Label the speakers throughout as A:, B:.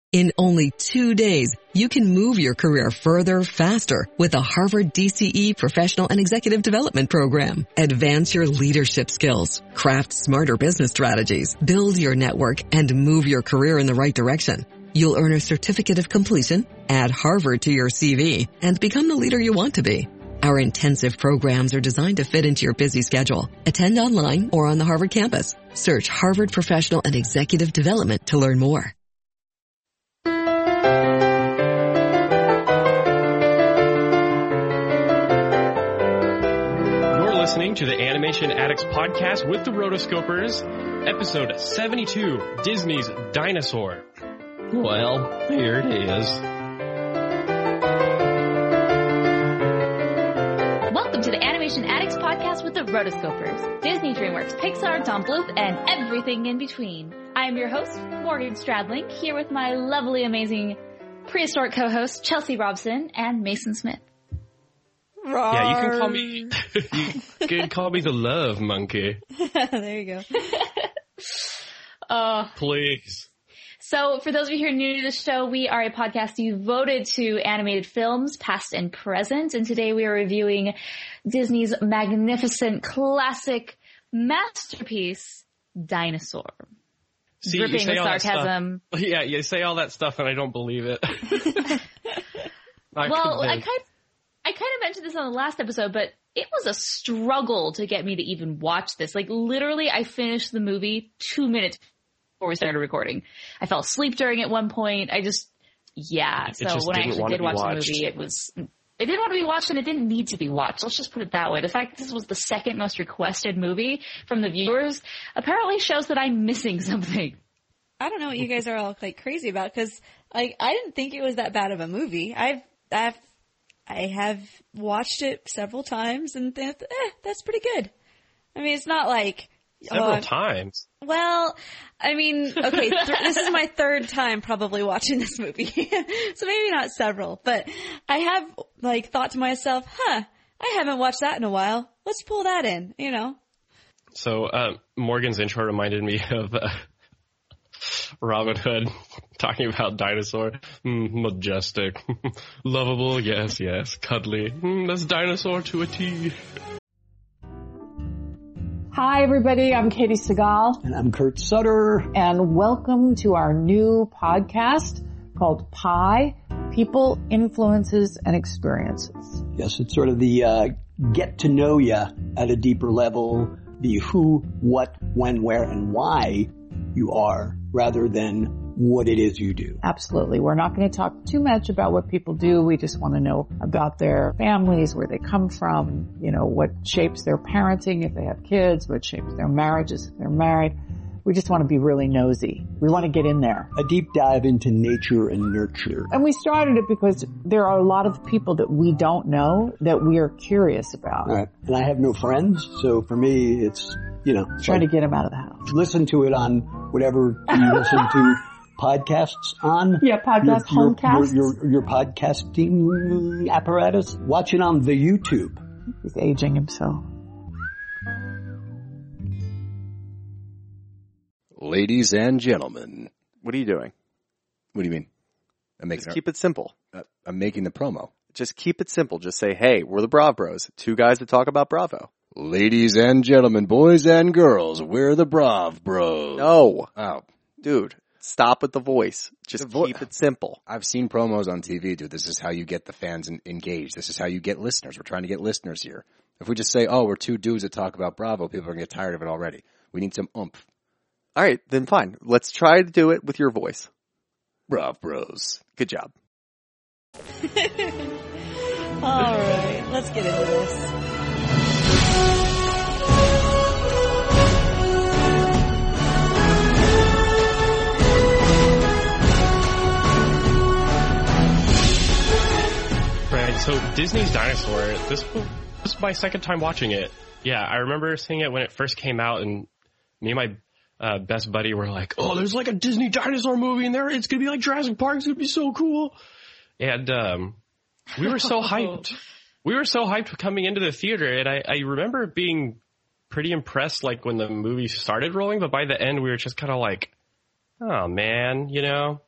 A: In only 2 days, you can move your career further, faster with the Harvard DCE Professional and Executive Development Program. Advance your leadership skills, craft smarter business strategies, build your network, and move your career in the right direction. You'll earn a certificate of completion, add Harvard to your CV, and become the leader you want to be. Our intensive programs are designed to fit into your busy schedule. Attend online or on the Harvard campus. Search Harvard Professional and Executive Development to learn more.
B: Listening to the Animation Addicts podcast with the Rotoscopers, episode 72, Disney's Dinosaur. Well, here it is.
C: Welcome to the Animation Addicts podcast with the Rotoscopers, Disney, DreamWorks, Pixar, Tom Bluth, and everything in between. I am your host, Morgan Stradling, here with my lovely, amazing prehistoric co-hosts, Chelsea Robson and Mason Smith.
B: Rawr. Yeah, you can call me the love monkey.
D: There you
C: go.
B: Please.
C: So for those of you who are new to the show, we are a podcast devoted to animated films, past and present. And today we are reviewing Disney's magnificent classic masterpiece, Dinosaur.
B: See,
C: dripping with sarcasm.
B: Yeah, you say all that stuff and I don't believe it.
C: I kind of mentioned this on the last episode, but it was a struggle to get me to even watch this. Like, literally, I finished the movie 2 minutes before we started recording. I fell asleep during it at one point. So when I actually did watch the movie, it didn't want to be watched and it didn't need to be watched. Let's just put it that way. The fact that this was the second most requested movie from the viewers apparently shows that I'm missing something.
D: I don't know what you guys are all like crazy about, because I didn't think it was that bad of a movie. I have watched it several times and that's pretty good. I mean, it's not like...
B: Several times?
D: Well, I mean, okay, this is my third time probably watching this movie. So maybe not several, but I have thought to myself, I haven't watched that in a while. Let's pull that in, you know?
B: So, Morgan's intro reminded me of Robin Hood talking about Dinosaur. Majestic. Lovable, yes. Cuddly. That's Dinosaur to a T.
E: Hi everybody, I'm Katie Segal.
F: And I'm Kurt Sutter.
E: And welcome to our new podcast called Pi, People, Influences, and Experiences.
F: Yes, it's sort of the get to know you at a deeper level, the who, what, when, where, and why you are, rather than what it is you do.
E: Absolutely. We're not going to talk too much about what people do. We just want to know about their families, where they come from, what shapes their parenting if they have kids, what shapes their marriages if they're married. We just want to be really nosy. We want to get in there.
F: A deep dive into nature and nurture.
E: And we started it because there are a lot of people that we don't know that we are curious about.
F: All right. And I have no friends, so for me, it's,
E: trying to get them out of the house.
F: Listen to it on whatever you listen to podcasts on.
E: Yeah, homecasts.
F: Your podcasting apparatus. Watch it on the YouTube.
E: He's aging himself.
G: Ladies and gentlemen.
H: What are you doing?
G: What do you mean?
H: Just keep it simple.
G: I'm making the promo.
H: Just keep it simple. Just say, hey, we're the Brav Bros. Two guys that talk about Bravo.
G: Ladies and gentlemen, boys and girls, we're the Brav Bros.
H: No.
G: Oh.
H: Dude, stop with the voice. Just keep it simple.
G: I've seen promos on TV, dude. This is how you get the fans engaged. This is how you get listeners. We're trying to get listeners here. If we just say, we're two dudes that talk about Bravo, people are going to get tired of it already. We need some oomph.
H: All right, then fine. Let's try to do it with your voice.
G: Brav Bros.
H: Good job.
D: All right, let's get into this.
B: Right, so Disney's Dinosaur, this was my second time watching it. Yeah, I remember seeing it when it first came out, and me and my best buddy were like, there's like a Disney dinosaur movie in there. It's going to be like Jurassic Park. It's going to be so cool. And we were so hyped. We were so hyped coming into the theater, and I remember being pretty impressed like when the movie started rolling, but by the end we were just kind of like, oh man,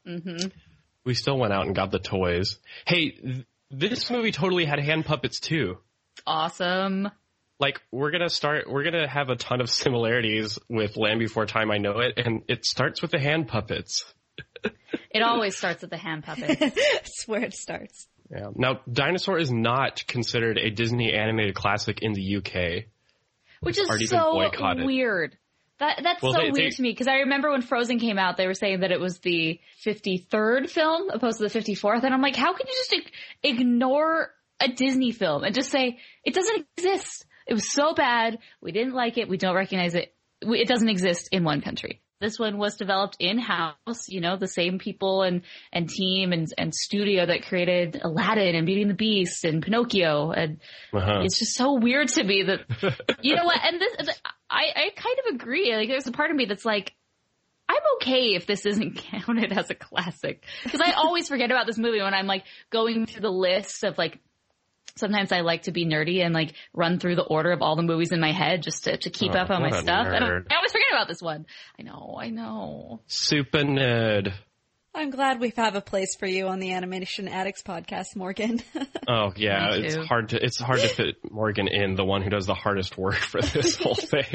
C: Mm-hmm.
B: We still went out and got the toys. Hey, this movie totally had hand puppets too.
C: Awesome.
B: Like, we're gonna have a ton of similarities with Land Before Time, I Know It, and it starts with the hand puppets.
C: It always starts with the hand puppets.
D: That's where it starts.
B: Yeah. Now, Dinosaur is not considered a Disney animated classic in the UK.
C: Which is
B: Even
C: so
B: boycotted.
C: weird. That's weird to me, because I remember when Frozen came out, they were saying that it was the 53rd film opposed to the 54th, and I'm like, how can you just ignore a Disney film and just say, it doesn't exist? It was so bad, we didn't like it, we don't recognize it, it doesn't exist in one country. This one was developed in-house, you know, the same people and team and studio that created Aladdin and Beauty and the Beast and Pinocchio. And it's just so weird to me that, you know what, and I kind of agree. Like, there's a part of me that's like, I'm okay if this isn't counted as a classic. Because I always forget about this movie when I'm like going through the list of like, sometimes I like to be nerdy and like run through the order of all the movies in my head just to keep up on my stuff. And I always forget about this one. I know.
B: Super nerd.
D: I'm glad we have a place for you on the Animation Addicts podcast, Morgan.
B: Oh yeah, it's hard to fit Morgan in, the one who does the hardest work for this whole thing.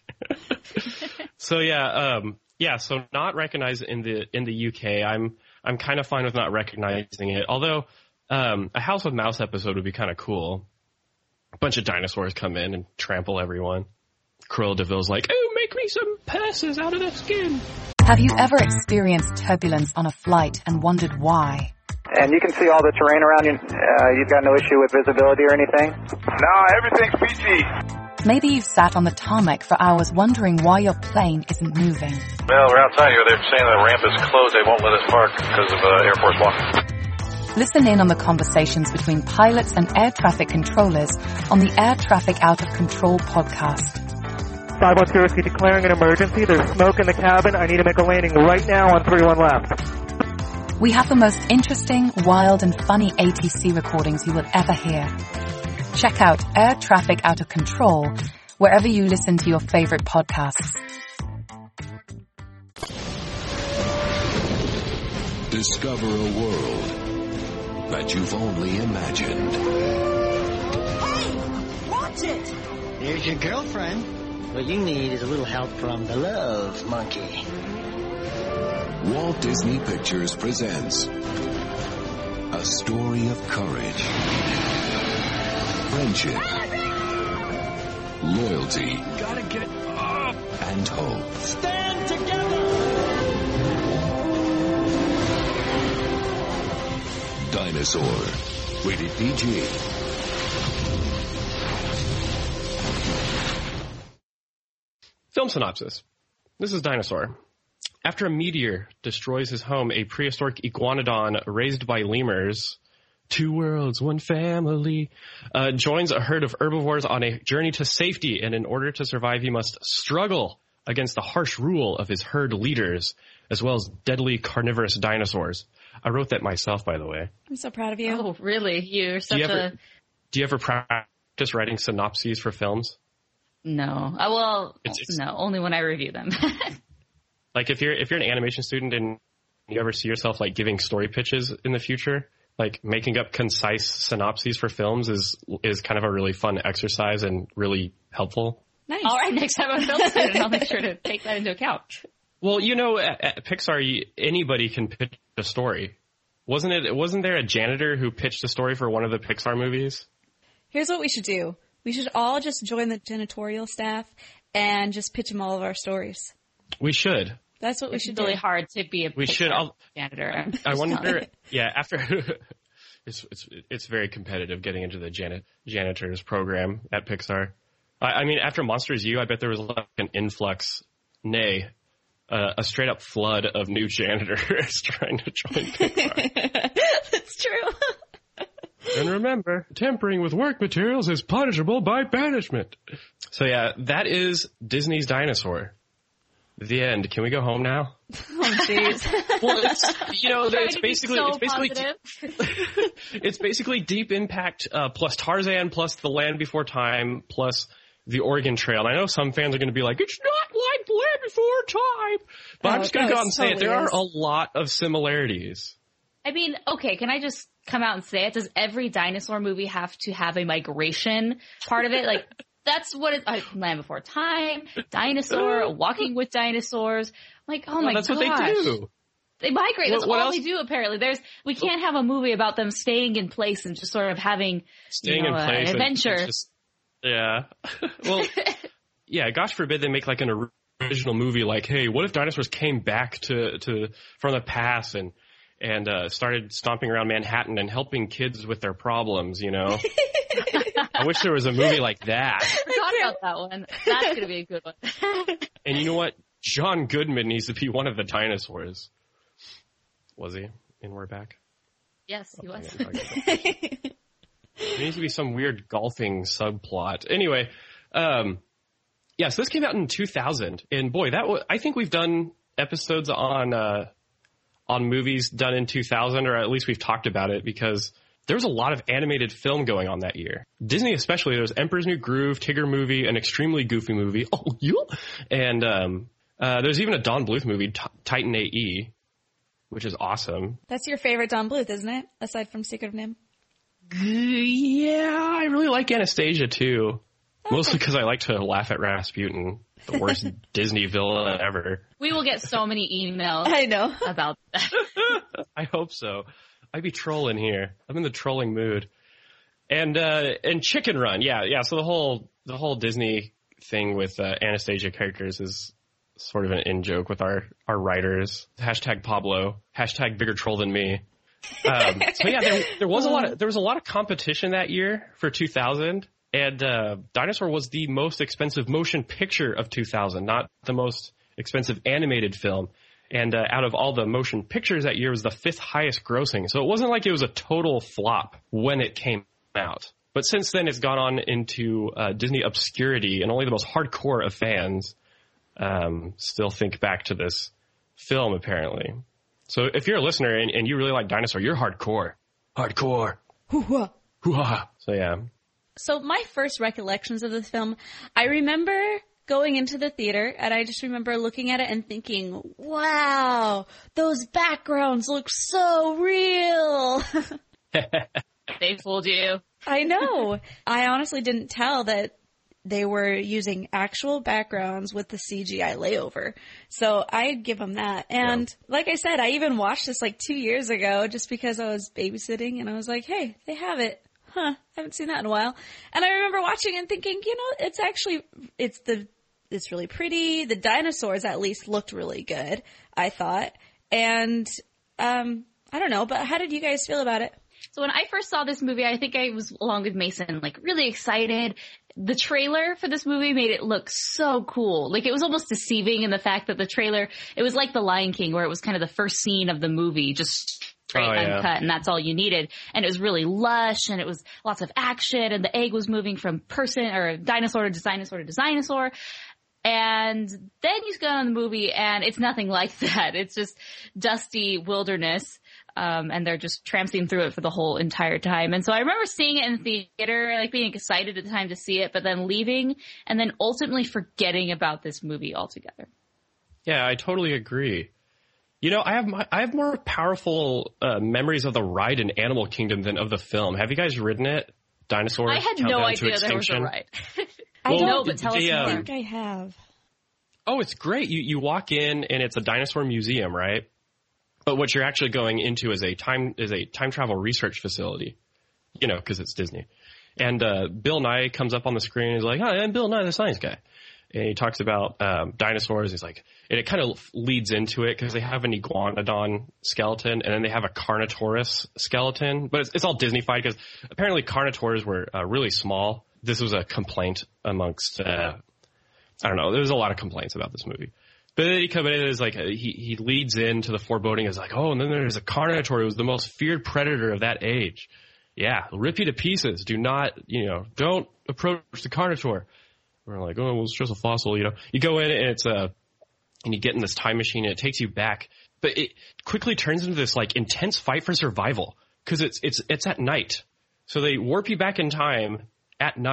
B: So so not recognized in the UK. I'm kind of fine with not recognizing it. Although a House of Mouse episode would be kind of cool. A bunch of dinosaurs come in and trample everyone. Cruella de Vil's like, "Oh, make me some purses out of their skin."
I: Have you ever experienced turbulence on a flight and wondered why?
J: And you can see all the terrain around you. You've got no issue with visibility or anything?
K: No, everything's PG.
I: Maybe you've sat on the tarmac for hours wondering why your plane isn't moving.
K: Well, we're outside here. They're saying the ramp is closed. They won't let us park because of Air Force One.
I: Listen in on the conversations between pilots and air traffic controllers on the Air Traffic Out of Control podcast.
L: 510 declaring an emergency. There's smoke in the cabin. I need to make a landing right now on 31 left.
I: We have the most interesting, wild, and funny ATC recordings you will ever hear. Check out Air Traffic Out of Control wherever you listen to your favorite podcasts.
M: Discover a world that you've only imagined.
N: Hey! Watch it! There's your girlfriend. What you need is a little help from the Love Monkey.
M: Walt Disney Pictures presents a story of courage, friendship, loyalty,
B: gotta get up,
M: and hope.
N: Stand together!
M: Dinosaur. Rated PG.
B: Film synopsis. This is Dinosaur. After a meteor destroys his home, a prehistoric iguanodon raised by lemurs, 2 worlds, 1 family, joins a herd of herbivores on a journey to safety, and in order to survive, he must struggle against the harsh rule of his herd leaders, as well as deadly carnivorous dinosaurs. I wrote that myself, by the way.
D: I'm so proud of you.
C: Oh, really? You're such
B: Do you ever practice writing synopses for films?
C: No. No, only when I review them.
B: Like if you're an animation student and you ever see yourself like giving story pitches in the future, like making up concise synopses for films is kind of a really fun exercise and really helpful.
C: Nice. All right, next time I'm a film student, I'll make sure to take that into account.
B: Well, you know, at Pixar, anybody can pitch a story. Wasn't there a janitor who pitched a story for one of the Pixar movies?
D: Here's what we should do. We should all just join the janitorial staff and just pitch them all of our stories.
B: We should.
D: That's what we should do.
C: It's really hard to be a janitor.
B: I wonder. Yeah, after it's very competitive getting into the janitors program at Pixar. I mean, after Monsters U, I bet there was like an influx, a straight up flood of new janitors trying to join Pixar.
D: That's true.
B: And remember, tampering with work materials is punishable by banishment. So yeah, that is Disney's Dinosaur. The end. Can we go home now?
D: Oh, jeez.
B: Well, it's basically Deep Impact plus Tarzan plus The Land Before Time plus the Oregon Trail. And I know some fans are going to be like, it's not like Land Before Time. But I'm just going to go out and say it. There are a lot of similarities.
C: I mean, okay, can I just come out and say it? Does every dinosaur movie have to have a migration part of it? Like, that's what it, Land Before Time, Dinosaur, Walking with Dinosaurs. Like, oh my gosh.
B: That's what they do.
C: They migrate. That's all
B: else?
C: they do, apparently. We can't have a movie about them staying in place and just sort of having,
B: in place
C: an adventure.
B: Yeah. Well, yeah, gosh forbid they make like an original movie like, hey, what if dinosaurs came back from the past and started stomping around Manhattan and helping kids with their problems, you know? I wish there was a movie like that.
C: I forgot about that one. That's going to be a good one.
B: And you know what? John Goodman needs to be one of the dinosaurs. Was he in We're Back?
C: Yes, he was.
B: There needs to be some weird golfing subplot. Anyway, so this came out in 2000. And boy, I think we've done episodes on movies done in 2000, or at least we've talked about it, because there was a lot of animated film going on that year. Disney especially, there was Emperor's New Groove, Tigger movie, an extremely goofy movie. Oh, yeah. And there's even a Don Bluth movie, Titan AE, which is awesome.
D: That's your favorite Don Bluth, isn't it? Aside from Secret of NIMH?
B: Yeah, I really like Anastasia, too. Okay. Mostly because I like to laugh at Rasputin, the worst Disney villain ever.
C: We will get so many emails.
D: I know
C: about that.
B: I hope so. I'd be trolling here. I'm in the trolling mood. And Chicken Run, yeah. So the whole Disney thing with Anastasia characters is sort of an in-joke with our writers. Hashtag Pablo. Hashtag bigger troll than me. So yeah, there was a lot of competition that year for 2000, and Dinosaur was the most expensive motion picture of 2000, not the most expensive animated film. And out of all the motion pictures that year, it was the 5th highest grossing. So it wasn't like it was a total flop when it came out. But since then, it's gone on into Disney obscurity, and only the most hardcore of fans still think back to this film, apparently. So if you're a listener and you really like Dinosaur, you're hardcore. Hardcore.
D: Hoo-ha.
B: Hoo-ha. So yeah.
D: So my first recollections of this film, I remember going into the theater, and I just remember looking at it and thinking, wow, those backgrounds look so real.
C: They fooled you.
D: I know. I honestly didn't tell that they were using actual backgrounds with the CGI layover. So I'd give them that. And like I said, I even watched this like 2 years ago just because I was babysitting, and I was like, hey, they have it. Huh, haven't seen that in a while. And I remember watching and thinking, it's really pretty. The dinosaurs at least looked really good, I thought. And I don't know, but how did you guys feel about it?
C: So when I first saw this movie, I think I was, along with Mason, like really excited. The trailer for this movie made it look so cool. Like it was almost deceiving in the fact that the trailer, it was like The Lion King, where it was kind of the first scene of the movie, just straight uncut, and that's all you needed. And it was really lush, and it was lots of action, and the egg was moving from person or dinosaur to dinosaur to dinosaur. And then you go on the movie, and it's nothing like that. It's just dusty wilderness. And they're just tramping through it for the whole entire time. And so I remember seeing it in the theater, like being excited at the time to see it, but then leaving and then ultimately forgetting about this movie altogether.
B: Yeah, I totally agree. You know, I have more powerful memories of the ride in Animal Kingdom than of the film. Have you guys ridden it? Dinosaurs?
C: I had no idea there was a ride. I know, but tell us more.
D: I think I have.
B: Oh, it's great. You walk in and it's a dinosaur museum, right? But what you're actually going into is a time travel research facility, you know, because it's Disney. And Bill Nye comes up on the screen and he's like, "Hi, I'm Bill Nye, the science guy." And he talks about dinosaurs. He's like, and it kind of leads into it because they have an iguanodon skeleton and then they have a Carnotaurus skeleton. But it's all Disney-fied because apparently Carnotaurs were really small. This was a complaint amongst, I don't know, there's a lot of complaints about this movie. But then he comes in and is like, he leads into the foreboding is like, oh, and then there's a Carnotaur who was the most feared predator of that age. Yeah, rip you to pieces. Do not, don't approach the Carnotaur. We're like, oh, well, it's just a fossil, You go in and it's and you get in this time machine and it takes you back. But it quickly turns into this like intense fight for survival because it's at night. So they warp you back in time at night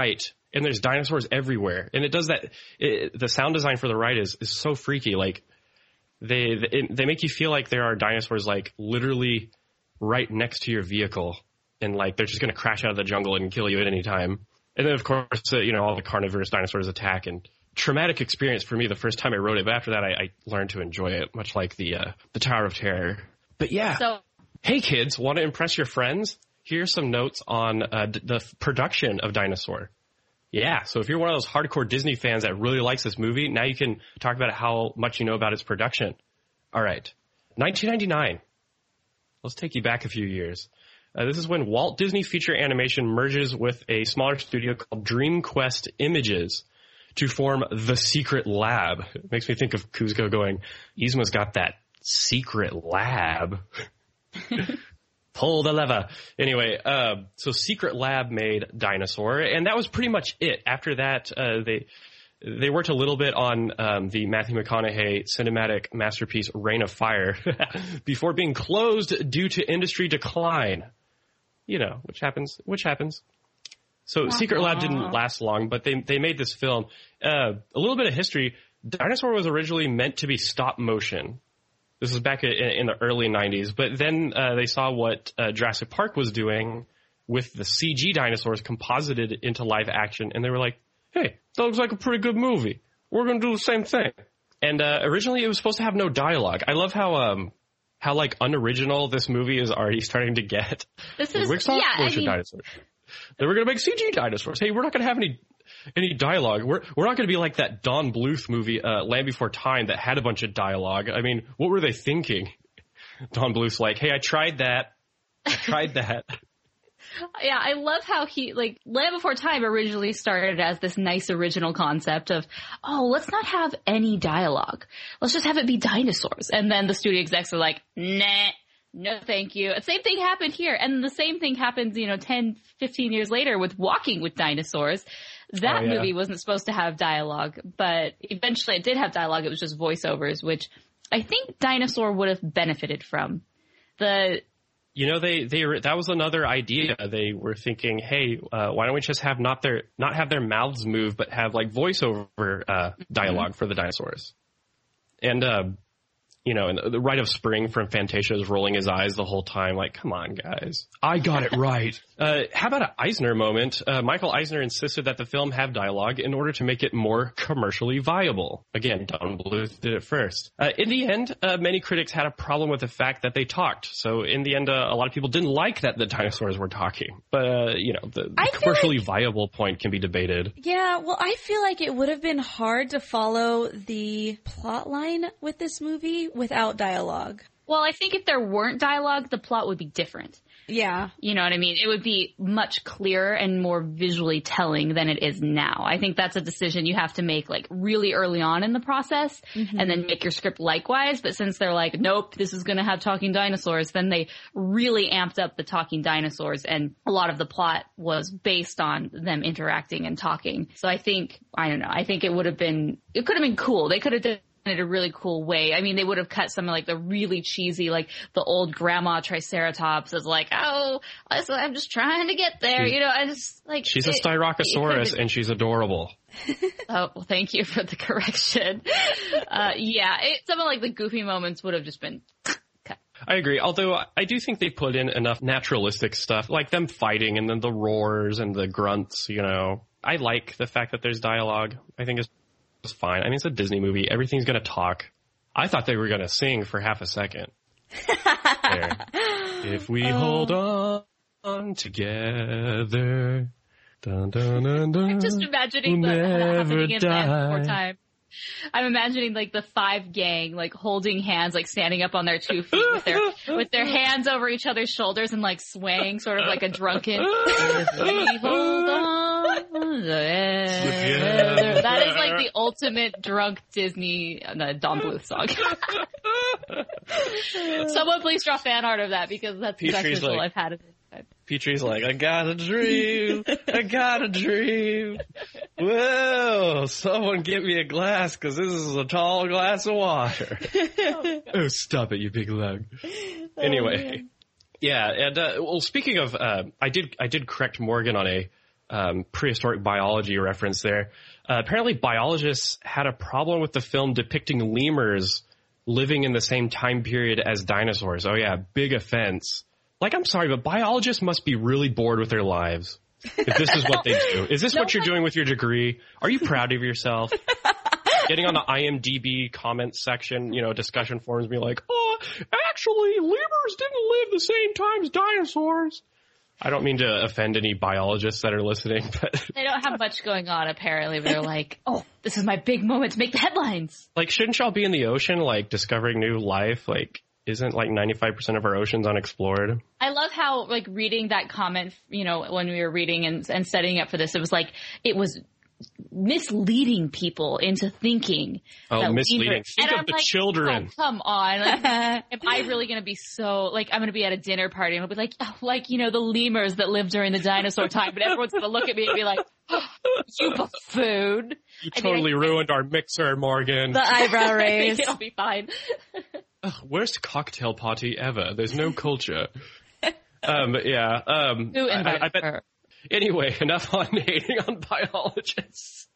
B: and there's dinosaurs everywhere. And it does that. The sound design for the ride is so freaky. Like they make you feel like there are dinosaurs like literally right next to your vehicle, and like they're just going to crash out of the jungle and kill you at any time. And then of course, all the carnivorous dinosaurs attack, and traumatic experience for me the first time I rode it. But after that, I learned to enjoy it, much like the Tower of Terror. But yeah. So, hey kids, want to impress your friends? Here's some notes on the production of Dinosaur. Yeah, so if you're one of those hardcore Disney fans that really likes this movie, now you can talk about how much you know about its production. All right, 1999. Let's take you back a few years. This is when Walt Disney Feature Animation merges with a smaller studio called DreamQuest Images to form The Secret Lab. It makes me think of Kuzco going, Yzma's got that secret lab. Pull the lever. Anyway, so Secret Lab made Dinosaur, and that was pretty much it. After that, they worked a little bit on the Matthew McConaughey cinematic masterpiece Reign of Fire before being closed due to industry decline. You know, which happens. So Secret Lab didn't last long, but they made this film. A little bit of history. Dinosaur was originally meant to be stop motion. This was back in the early 90s, but then they saw what Jurassic Park was doing with the CG dinosaurs composited into live action, and they were like, hey, that looks like a pretty good movie. We're going to do the same thing. And originally it was supposed to have no dialogue. I love how like unoriginal this movie is already starting to get.
C: This is,
B: dinosaurs. Then we're going to make CG dinosaurs. Hey, we're not going to have any dialogue. We're not going to be like that Don Bluth movie, Land Before Time, that had a bunch of dialogue. I mean, what were they thinking? Don Bluth's like, hey, I tried that.
C: Yeah, I love how Land Before Time originally started as this nice original concept of, let's not have any dialogue. Let's just have it be dinosaurs. And then the studio execs are like, nah, no thank you. The same thing happened here. And the same thing happens, 10, 15 years later with Walking with Dinosaurs. That movie wasn't supposed to have dialogue, but eventually it did have dialogue. It was just voiceovers, which I think Dinosaur would have benefited from. That was another idea. They were thinking, hey, why don't we just have not have their mouths move, but have like voiceover dialogue for the dinosaurs. And and the Rite of Spring from Fantasia is rolling his eyes the whole time. Like, come on, guys. I got it right. How about an Eisner moment? Michael Eisner insisted that the film have dialogue in order to make it more commercially viable. Again, Don Bluth did it first. In the end, many critics had a problem with the fact that they talked. So in the end, a lot of people didn't like that the dinosaurs were talking. But, the commercially viable point can be debated.
D: Yeah, well, I feel like it would have been hard to follow the plot line with this movie without dialogue.
C: Well, I think if there weren't dialogue, the plot would be different.
D: Yeah.
C: You know what I mean? It would be much clearer and more visually telling than it is now. I think that's a decision you have to make like really early on in the process and then make your script likewise. But since they're like, nope, this is going to have talking dinosaurs, then they really amped up the talking dinosaurs, and a lot of the plot was based on them interacting and talking. So I think it could have been cool. They could have done in a really cool way. I mean, they would have cut some of like the really cheesy, like the old grandma Triceratops is like, I'm just trying to get there. I just like. She's
B: a Styracosaurus and she's adorable.
C: Oh, well, thank you for the correction. Some of like the goofy moments would have just been cut.
B: I agree. Although I do think they put in enough naturalistic stuff, like them fighting and then the roars and the grunts, I like the fact that there's dialogue. I think it's fine. I mean, it's a Disney movie. Everything's going to talk. I thought they were going to sing for half a second. If we hold on together. Dun, dun, dun, dun,
C: I'm just imagining happening in Land Before Time. I'm imagining like the Five Gang, like holding hands, like standing up on their 2 feet with their hands over each other's shoulders and like swaying, sort of like a drunken. If we hold on together. That is like the ultimate drunk Disney Don Bluth song. Someone please draw fan art of that, because that's the best visual I've had of it.
B: Petrie's like, I got a dream. Whoa, someone get me a glass, because this is a tall glass of water. Oh, stop it, you big lug. Anyway, yeah, and speaking of, I did correct Morgan on a prehistoric biology reference there. Apparently biologists had a problem with the film depicting lemurs living in the same time period as dinosaurs. Oh yeah, big offense. Like, I'm sorry, but biologists must be really bored with their lives if this is what they do. Is this what you're doing with your degree? Are you proud of yourself? Getting on the IMDb comments section, discussion forums, be like, oh, actually, lemurs didn't live the same time as dinosaurs. I don't mean to offend any biologists that are listening, but
C: they don't have much going on, apparently. They're like, oh, this is my big moment to make the headlines.
B: Like, shouldn't y'all be in the ocean, like, discovering new life? Like, isn't, like, 95% of our oceans unexplored?
C: I love how, like, reading that comment, when we were reading and studying up for this, it was like, it was misleading people into thinking.
B: Oh, misleading. Think of the children.
C: Oh, come on. Like, am I really going to be so, like, I'm going to be at a dinner party and I'll be like, oh, like, the lemurs that lived during the dinosaur time, but everyone's going to look at me and be like, oh, you buffoon.
B: You totally ruined our mixer, Morgan.
D: The eyebrow raise.
C: It'll be fine.
B: Worst cocktail party ever. There's no culture. Yeah.
C: Who invited her?
B: Anyway, enough on hating on biologists.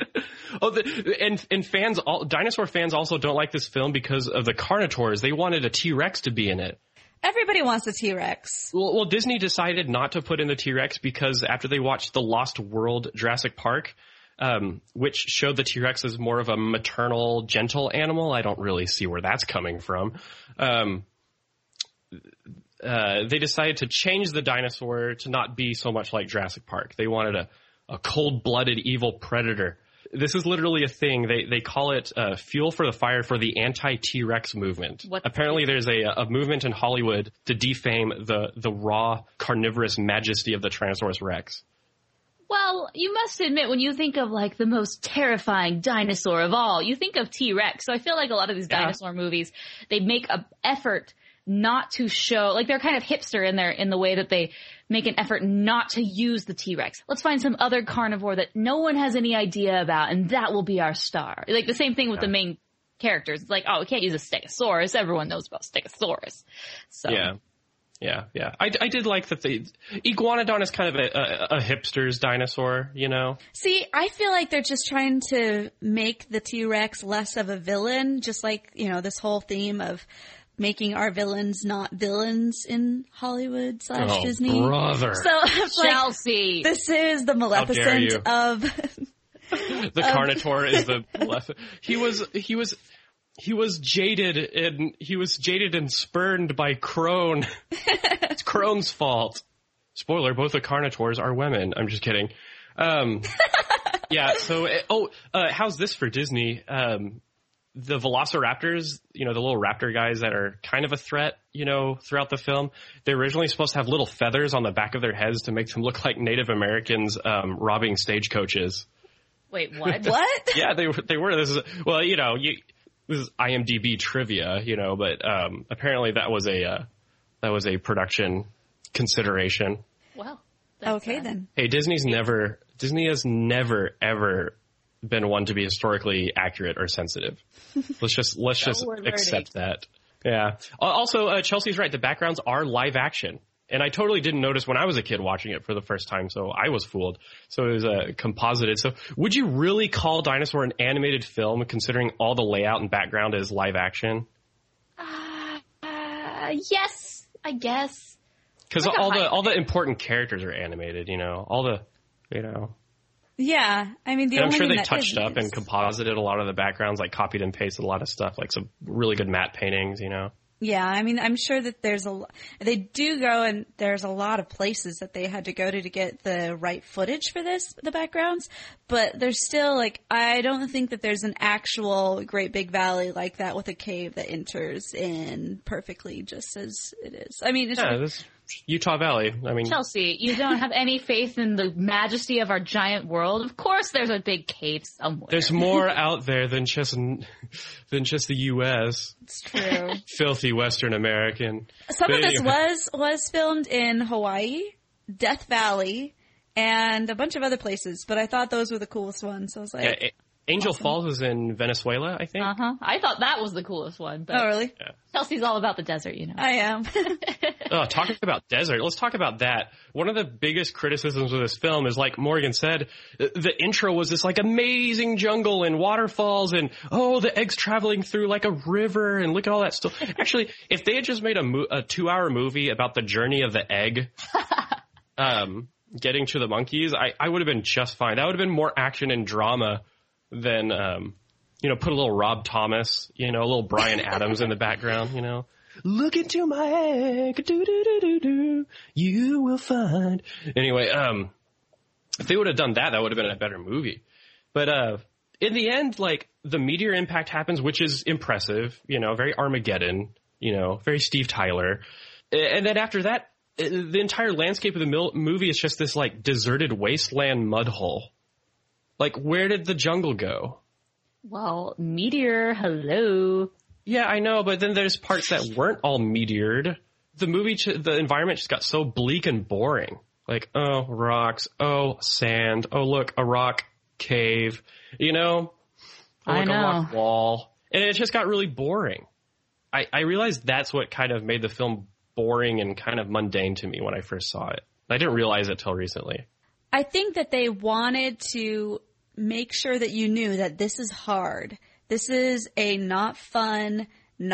B: And fans, dinosaur fans also don't like this film because of the Carnotaurs. They wanted a T-Rex to be in it.
D: Everybody wants a T-Rex.
B: Well, Disney decided not to put in the T-Rex because after they watched The Lost World Jurassic Park, which showed the T-Rex as more of a maternal, gentle animal. I don't really see where that's coming from. They decided to change the dinosaur to not be so much like Jurassic Park. They wanted a cold-blooded evil predator. This is literally a thing. They call it fuel for the fire for the anti-T-Rex movement. Apparently there's a movement in Hollywood to defame the raw carnivorous majesty of the Tyrannosaurus Rex.
C: Well, you must admit, when you think of, like, the most terrifying dinosaur of all, you think of T-Rex. So I feel like a lot of these dinosaur movies, they make an effort not to show, like, they're kind of hipster in the way that they make an effort not to use the T-Rex. Let's find some other carnivore that no one has any idea about, and that will be our star. Like, the same thing with the main characters. It's like, oh, we can't use a Stegosaurus. Everyone knows about Stegosaurus. So.
B: Yeah. I did like that Iguanodon is kind of a hipster's dinosaur,
D: See, I feel like they're just trying to make the T-Rex less of a villain, just like, this whole theme of making our villains not villains in Hollywood / Disney.
B: Brother.
D: So,
C: Chelsea.
D: This is the Maleficent of...
B: The Carnotaur is the Maleficent. He was jaded and spurned by Crone. It's Crone's fault. Spoiler, both the Carnotaurs are women. I'm just kidding. Yeah, so, how's this for Disney? The Velociraptors, the little raptor guys that are kind of a threat, throughout the film, they're originally supposed to have little feathers on the back of their heads to make them look like Native Americans, robbing stagecoaches.
C: Wait, what?
D: What?
B: Yeah, they were. This is, this is IMDb trivia, but apparently that was a production consideration.
C: Well,
D: okay then.
B: Hey, Disney has never ever been one to be historically accurate or sensitive. Let's just accept that. Yeah. Also, Chelsea's right. The backgrounds are live action. And I totally didn't notice when I was a kid watching it for the first time, so I was fooled. So it was composited. So would you really call Dinosaur an animated film, considering all the layout and background is live action?
C: Yes, I guess.
B: Because all the important characters are animated,
D: Yeah, I mean,
B: I'm sure they touched up and composited a lot of the backgrounds, like copied and pasted a lot of stuff, like some really good matte paintings,
D: Yeah, I mean, I'm sure that they do go, and there's a lot of places that they had to go to get the right footage for the backgrounds, but there's still, I don't think that there's an actual Great Big Valley like that with a cave that enters in perfectly just as it is. I mean,
B: this Utah Valley. I mean,
C: Chelsea, you don't have any faith in the majesty of our giant world? Of course there's a big cave somewhere.
B: There's more out there than just the U.S.
D: It's true.
B: Filthy Western American.
D: Some of this was filmed in Hawaii, Death Valley, and a bunch of other places, but I thought those were the coolest ones. So I was like...
B: Angel Falls is in Venezuela, I think.
C: I thought that was the coolest one. But
D: Oh, really?
B: Yeah.
C: Chelsea's all about the desert, you know.
D: I am.
B: Talking about desert, let's talk about that. One of the biggest criticisms of this film is, like Morgan said, the intro was this like amazing jungle and waterfalls and, the eggs traveling through like a river and look at all that stuff. Actually, if they had just made a 2-hour movie about the journey of the egg, getting to the monkeys, I would have been just fine. That would have been more action and drama than, put a little Rob Thomas, a little Bryan Adams in the background, Look into my egg, do-do-do-do-do, you will find. Anyway, if they would have done that, that would have been a better movie. But in the end, like, the meteor impact happens, which is impressive, very Armageddon, very Steve Tyler. And then after that, the entire landscape of the movie is just this, like, deserted wasteland mud hole. Like, where did the jungle go?
C: Well, meteor, hello.
B: Yeah, I know, but then there's parts that weren't all meteored. The environment just got so bleak and boring. Like, rocks, sand, look, a rock cave,
C: I know.
B: A rock wall. And it just got really boring. I realized that's what kind of made the film boring and kind of mundane to me when I first saw it. I didn't realize it till recently.
D: I think that they wanted to make sure that you knew that this is hard. This is a not fun,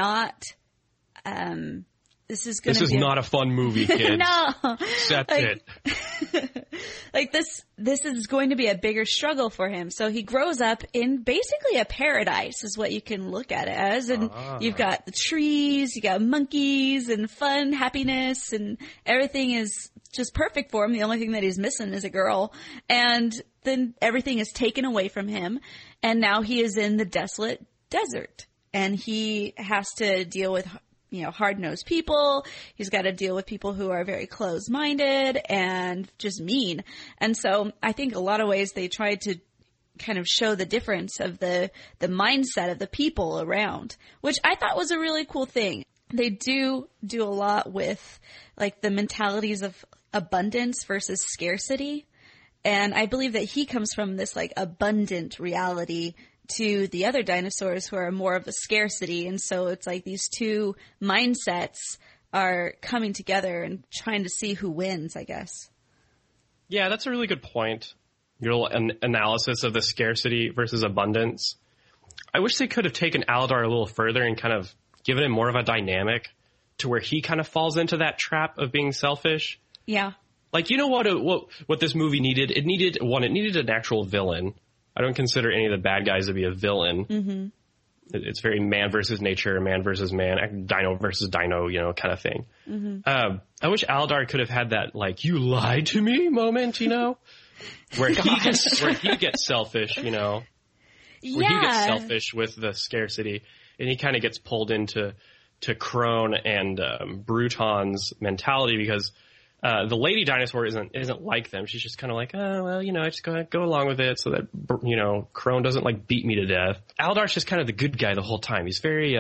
D: this is not
B: a fun movie, kids.
D: No.
B: Accept it.
D: Like this is going to be a bigger struggle for him. So he grows up in basically a paradise is what you can look at it as. And you've got the trees, you got monkeys and fun, happiness, and everything is just perfect for him. The only thing that he's missing is a girl. And then everything is taken away from him. And now he is in the desolate desert. And he has to deal with, hard-nosed people. He's got to deal with people who are very closed-minded and just mean. And so I think a lot of ways they tried to kind of show the difference of the mindset of the people around, which I thought was a really cool thing. They do a lot with like the mentalities of abundance versus scarcity. And I believe that he comes from this like abundant reality to the other dinosaurs who are more of a scarcity. And so it's like these two mindsets are coming together and trying to see who wins, I guess.
B: Yeah, that's a really good point. Your analysis of the scarcity versus abundance. I wish they could have taken Aladar a little further and kind of given him more of a dynamic to where he kind of falls into that trap of being selfish.
D: Yeah.
B: Like, what this movie needed? It needed an actual villain. I don't consider any of the bad guys to be a villain.
D: Mm-hmm.
B: It's very man versus nature, man versus man, dino versus dino, kind of thing.
D: Mm-hmm.
B: I wish Aladar could have had that, like, you lied to me moment, where he gets selfish, where he gets selfish with the scarcity, and he kind of gets pulled into Crone and Bruton's mentality because the lady dinosaur isn't like them. She's just kind of like, I just go along with it so that, Crone doesn't like beat me to death. Aldar's just kind of the good guy the whole time. He's very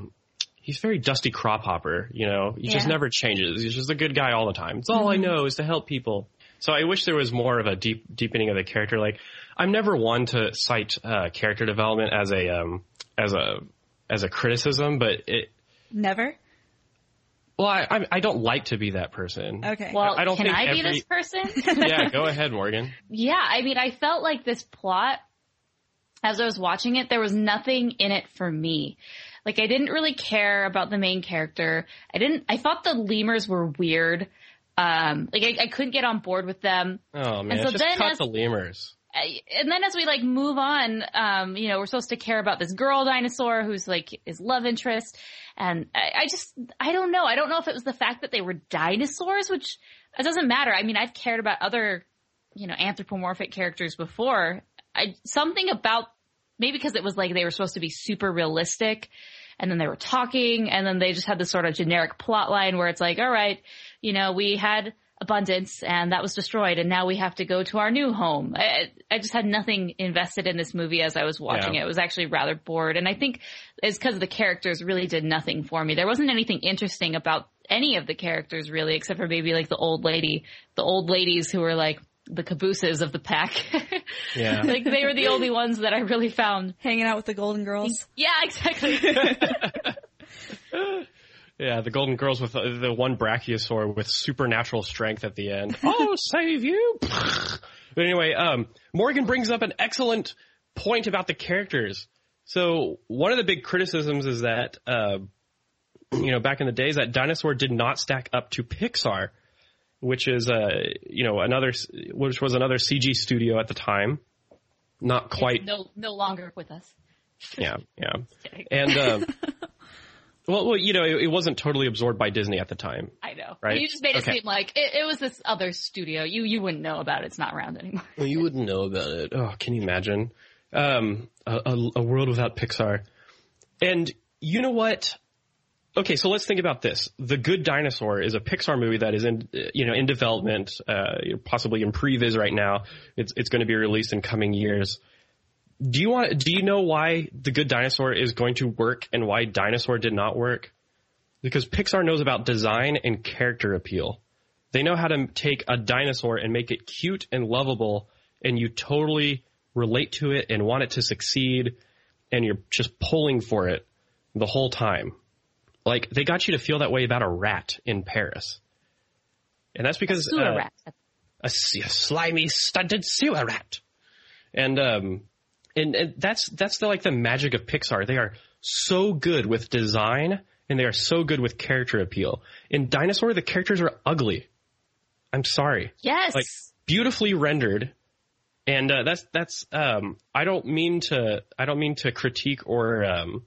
B: Dusty Crophopper, he just never changes. He's just a good guy all the time. It's all I know is to help people. So I wish there was more of a deepening of the character. Like, I'm never one to cite character development as a criticism, but it
D: never.
B: Well, I don't like to be that person.
D: Okay.
C: Well,
B: I don't
C: can
B: think
C: I be this person?
B: Yeah, go ahead, Morgan.
C: Yeah, I mean, I felt like this plot, as I was watching it, there was nothing in it for me. Like, I didn't really care about the main character. I thought the lemurs were weird. I couldn't get on board with them.
B: Oh, man, so just cut the lemurs.
C: And then as we like move on, we're supposed to care about this girl dinosaur who's like his love interest. And I don't know. I don't know if it was the fact that they were dinosaurs, which it doesn't matter. I mean, I've cared about other, anthropomorphic characters before. Something about, maybe because it was like they were supposed to be super realistic and then they were talking and then they just had this sort of generic plot line where it's like, all right, we had abundance and that was destroyed and now we have to go to our new home. I just had nothing invested in this movie as I was watching it. It was actually rather bored. And I think it's because the characters really did nothing for me. There wasn't anything interesting about any of the characters really, except for maybe like the old ladies who were like the cabooses of the pack.
B: Yeah.
C: Like they were the only ones that I really found
D: hanging out with the Golden Girls.
C: Yeah, exactly.
B: Yeah, the Golden Girls with the one brachiosaur with supernatural strength at the end. Oh, save you! But anyway, Morgan brings up an excellent point about the characters. So one of the big criticisms is that, back in the days, that Dinosaur did not stack up to Pixar, which is, which was another CG studio at the time. Not quite.
C: It's no longer with us.
B: Yeah. And, it wasn't totally absorbed by Disney at the time.
C: I know.
B: Right?
C: You just made it seem like it was this other studio. You wouldn't know about it. It's not around anymore.
B: Well, you wouldn't know about it. Oh, can you imagine? A world without Pixar. And you know what? Okay, so let's think about this. The Good Dinosaur is a Pixar movie that is in development, possibly in previs right now. It's going to be released in coming years. Do you know why The Good Dinosaur is going to work and why Dinosaur did not work? Because Pixar knows about design and character appeal. They know how to take a dinosaur and make it cute and lovable, and you totally relate to it and want it to succeed, and you're just pulling for it the whole time. Like, they got you to feel that way about a rat in Paris. And that's because...
C: sewer rat.
B: A slimy, stunted sewer rat. And that's the magic of Pixar. They are so good with design, and they are so good with character appeal. In Dinosaur, the characters are ugly. I'm sorry.
C: Yes.
B: Like, beautifully rendered. And that's I don't mean to critique or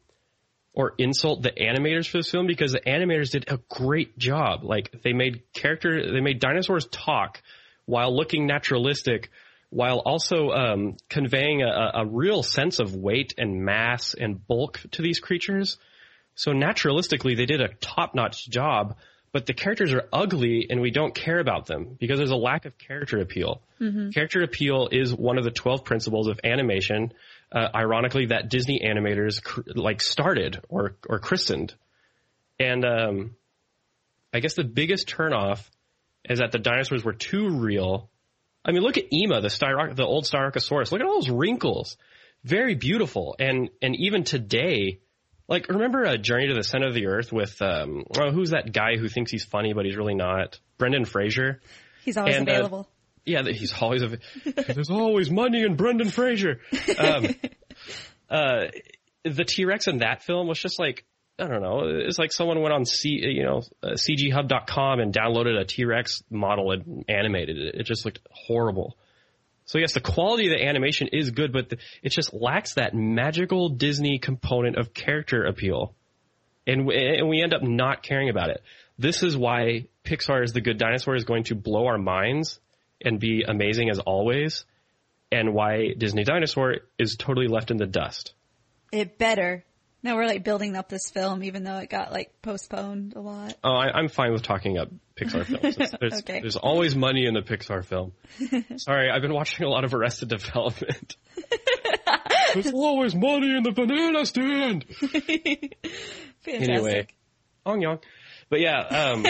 B: insult the animators for this film, because the animators did a great job. Like, they made dinosaurs talk while looking naturalistic, while also conveying a real sense of weight and mass and bulk to these creatures. So naturalistically, they did a top-notch job, but the characters are ugly and we don't care about them because there's a lack of character appeal. Mm-hmm. Character appeal is one of the 12 principles of animation, ironically, that Disney animators started or christened. And I guess the biggest turnoff is that the dinosaurs were too real. I mean, look at Ema, the old Styracosaurus. Look at all those wrinkles. Very beautiful. And even today, like, remember Journey to the Center of the Earth with, who's that guy who thinks he's funny, but he's really not? Brendan Fraser.
D: He's always available.
B: He's always there's always money in Brendan Fraser. The T-Rex in that film was just like, I don't know. It's like someone went on CGHub.com and downloaded a T-Rex model and animated it. It just looked horrible. So yes, the quality of the animation is good, but it just lacks that magical Disney component of character appeal. And we end up not caring about it. This is why Pixar's The Good Dinosaur is going to blow our minds and be amazing as always, and why Disney Dinosaur is totally left in the dust.
D: It better. Now we're building up this film, even though it got postponed a lot. Oh,
B: I'm fine with talking up Pixar films.
D: Okay.
B: There's always money in the Pixar film. Sorry, I've been watching a lot of Arrested Development. There's always money in the banana stand.
D: Fantastic.
B: Anyway, ong yong. But yeah,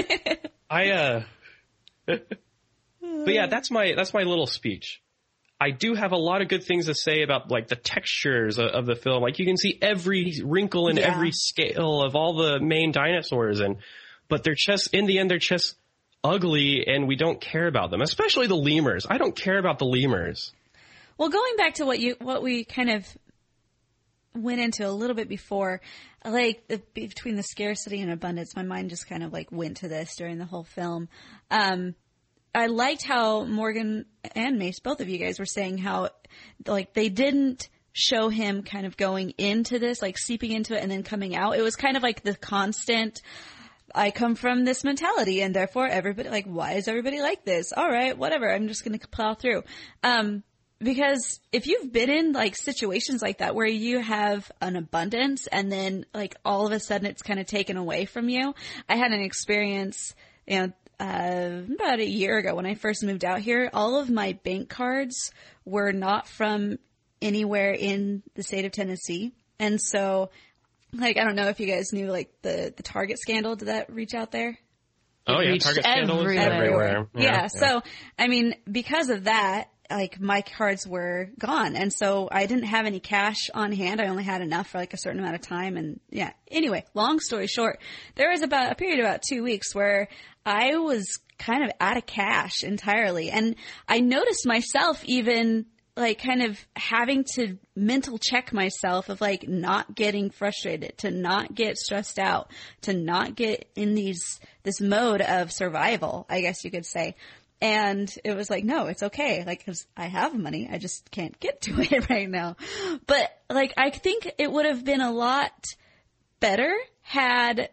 B: but yeah, that's my little speech. I do have a lot of good things to say about the textures of the film. Like, you can see every wrinkle and every scale of all the main dinosaurs, but they're just, in the end, they're just ugly and we don't care about them, especially the lemurs. I don't care about the lemurs.
D: Well, going back to what we kind of went into a little bit before, between the scarcity and abundance, my mind just kind of went to this during the whole film. I liked how Morgan and Mace, both of you guys, were saying how, they didn't show him kind of going into this, seeping into it and then coming out. It was kind of the constant, I come from this mentality and therefore everybody, why is everybody like this? All right, whatever. I'm just going to plow through. Because if you've been in situations like that where you have an abundance and then all of a sudden it's kind of taken away from you. I had an experience, about a year ago when I first moved out here. All of my bank cards were not from anywhere in the state of Tennessee. And so, I don't know if you guys knew, the Target scandal. Did that reach out there?
B: Oh yeah,
C: reached
B: Target scandal was everywhere.
D: Yeah. So, I mean, because of that, like my cards were gone. And so I didn't have any cash on hand. I only had enough for like a certain amount of time. And yeah, anyway, long story short, there was about a period of about 2 weeks where I was kind of out of cash entirely. And I noticed myself even like kind of having to mental check myself of like not getting frustrated, to not get stressed out, to not get in this mode of survival, I guess you could say. And it was like, no, it's okay. Like, cause I have money. I just can't get to it right now. But like, I think it would have been a lot better had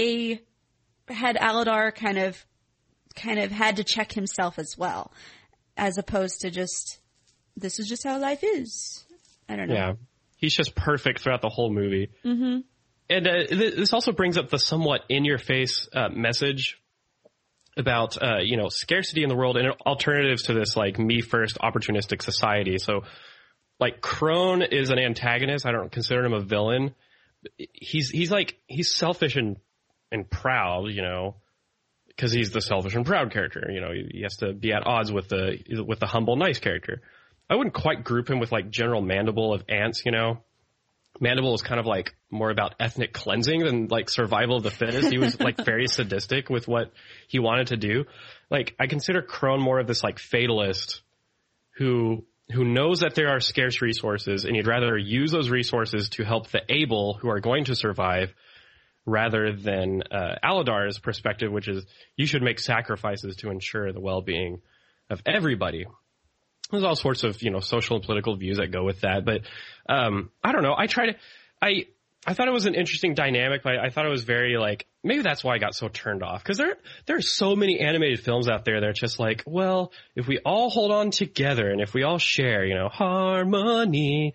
D: Aladar kind of had to check himself as well, as opposed to just, this is just how life is. I don't know.
B: Yeah. He's just perfect throughout the whole movie.
D: Mm-hmm.
B: And this also brings up the somewhat in-your-face message about, scarcity in the world and alternatives to this, like, me-first opportunistic society. So, like, Crone is an antagonist. I don't consider him a villain. He's selfish and proud, because he's the selfish and proud character. He has to be at odds with the humble, nice character. I wouldn't quite group him with, like, General Mandible of Ants, Mandible was kind of like more about ethnic cleansing than like survival of the fittest. He was like very sadistic with what he wanted to do. Like I consider Crone more of this like fatalist who knows that there are scarce resources and he'd rather use those resources to help the able who are going to survive rather than Aladar's perspective, which is you should make sacrifices to ensure the well-being of everybody. There's all sorts of, social and political views that go with that. But, I don't know. I thought it was an interesting dynamic, but I thought it was very like, maybe that's why I got so turned off. Cause there are so many animated films out there that are just like, well, if we all hold on together and if we all share, harmony,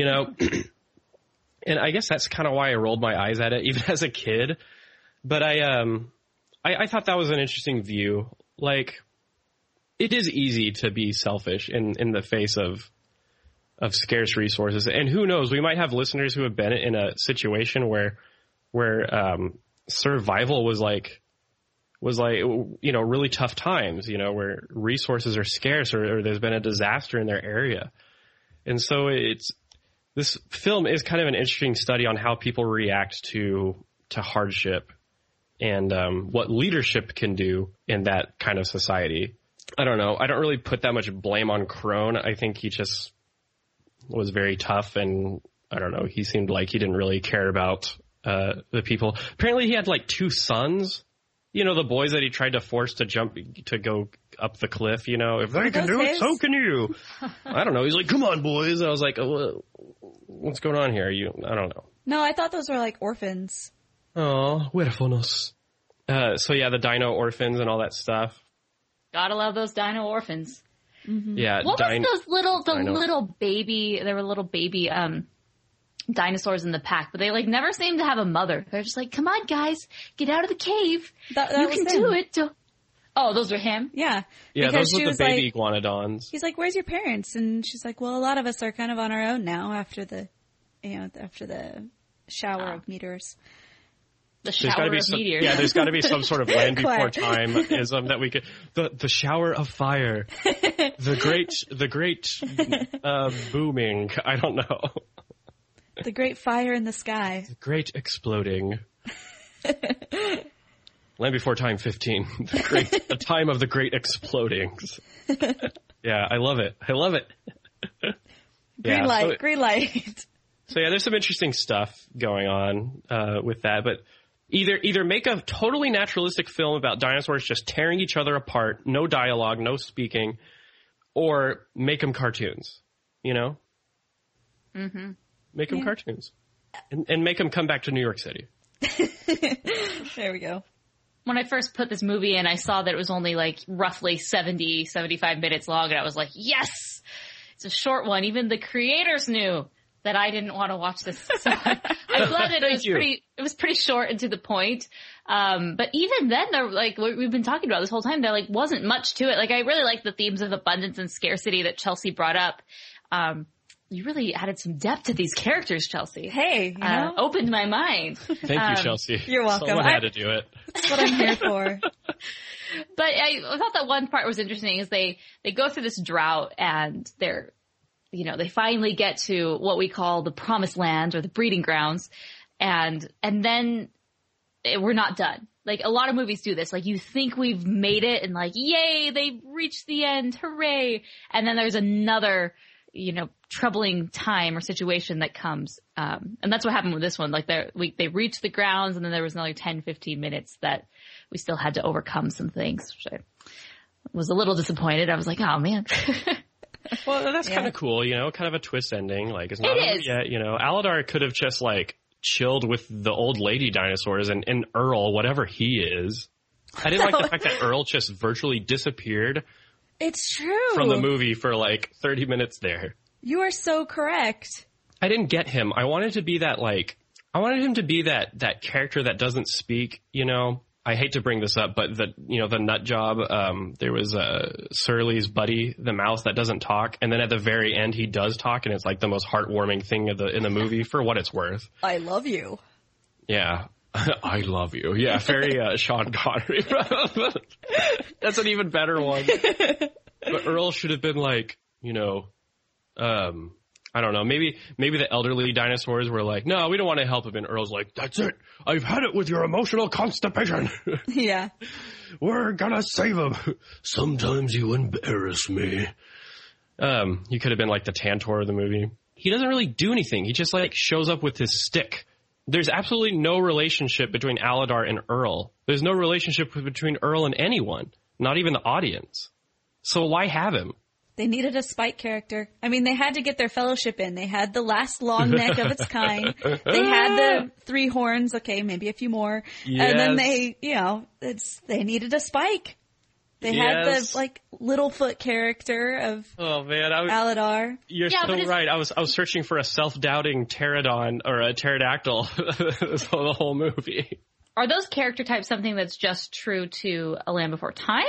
B: and I guess that's kind of why I rolled my eyes at it, even as a kid. But I thought that was an interesting view. Like, it is easy to be selfish in the face of scarce resources. And who knows, we might have listeners who have been in a situation where survival was really tough times, where resources are scarce or there's been a disaster in their area. And so this film is kind of an interesting study on how people react to hardship and what leadership can do in that kind of society. I don't know. I don't really put that much blame on Crone. I think he just was very tough and I don't know. He seemed like he didn't really care about the people. Apparently he had like 2 sons, the boys that he tried to force to go up the cliff, if they can do it, so can you. I don't know. He's like, come on, boys. And I was like, oh, what's going on here? I don't know.
D: No, I thought those were like orphans.
B: Oh, huérfanos. So yeah, the Dino orphans and all that stuff.
C: Gotta love those Dino orphans.
D: Mm-hmm.
B: Yeah.
C: What was those little baby? There were little baby dinosaurs in the pack, but they like never seemed to have a mother. They're just like, come on, guys, get out of the cave. You can do it. Oh, those were him?
D: Yeah.
B: Yeah, those were the baby iguanodons.
D: He's like, where's your parents? And she's like, well, a lot of us are kind of on our own now after the shower of meteors.
C: The shower of meteors.
B: Yeah, there's got to be some sort of land before time-ism that we could. The shower of fire. The great booming. I don't know.
D: The great fire in the sky.
B: The great exploding. Land Before Time 15. The time of the great explodings. Yeah, I love it.
D: Green light.
B: So yeah, there's some interesting stuff going on with that, but either make a totally naturalistic film about dinosaurs just tearing each other apart, no dialogue, no speaking, or make them cartoons,
C: Mm-hmm.
B: Make them cartoons. And make them come back to New York City.
D: There we go.
C: When I first put this movie in, I saw that it was only like roughly 70, 75 minutes long, and I was like, yes! It's a short one. Even the creators knew that I didn't want to watch this. So I'm glad that it was pretty short and to the point. But even then, like what we've been talking about this whole time, there like wasn't much to it. Like I really like the themes of abundance and scarcity that Chelsea brought up. You really added some depth to these characters, Chelsea.
D: Hey, you know?
C: Opened my mind.
B: Thank you, Chelsea.
D: You're welcome.
B: Someone had to do it.
D: That's what I'm here for.
C: But I thought that one part was interesting is they go through this drought and they finally get to what we call the promised land or the breeding grounds. And then we're not done. Like, a lot of movies do this. Like, you think we've made it and like, yay, they've reached the end. Hooray. And then there's another, troubling time or situation that comes. And that's what happened with this one. Like, they reached the grounds and then there was another 10, 15 minutes that we still had to overcome some things, which I was a little disappointed. I was like, oh man.
B: Well, that's kind of cool, kind of a twist ending. Like, it's not over yet, Aladar could have just like chilled with the old lady dinosaurs and Earl, whatever he is. I didn't like the fact that Earl just virtually disappeared.
D: It's true.
B: From the movie for like 30 minutes there.
D: You are so correct.
B: I didn't get him. I wanted him to be that character that doesn't speak, I hate to bring this up, but the nut job, there was Surly's buddy, the mouse that doesn't talk. And then at the very end, he does talk. And it's like the most heartwarming thing in the movie for what it's worth.
D: I love you.
B: Yeah. I love you. Yeah. Very, Sean Connery. That's an even better one. But Earl should have been like, I don't know. Maybe the elderly dinosaurs were like, no, we don't want to help him. And Earl's like, that's it. I've had it with your emotional constipation.
D: Yeah.
B: We're gonna save him. Sometimes you embarrass me. He could have been like the Tantor of the movie. He doesn't really do anything. He just like shows up with his stick. There's absolutely no relationship between Aladar and Earl. There's no relationship between Earl and anyone, not even the audience. So why have him?
D: They needed a Spike character. I mean, they had to get their fellowship in. They had the last long neck of its kind. They had the 3 horns. Okay, maybe a few more. Yes. And then they needed a Spike. They had the Littlefoot character of Aladar.
B: You're so right. I was searching for a self-doubting pterodon or a pterodactyl the whole movie.
C: Are those character types something that's just true to A Land Before Time?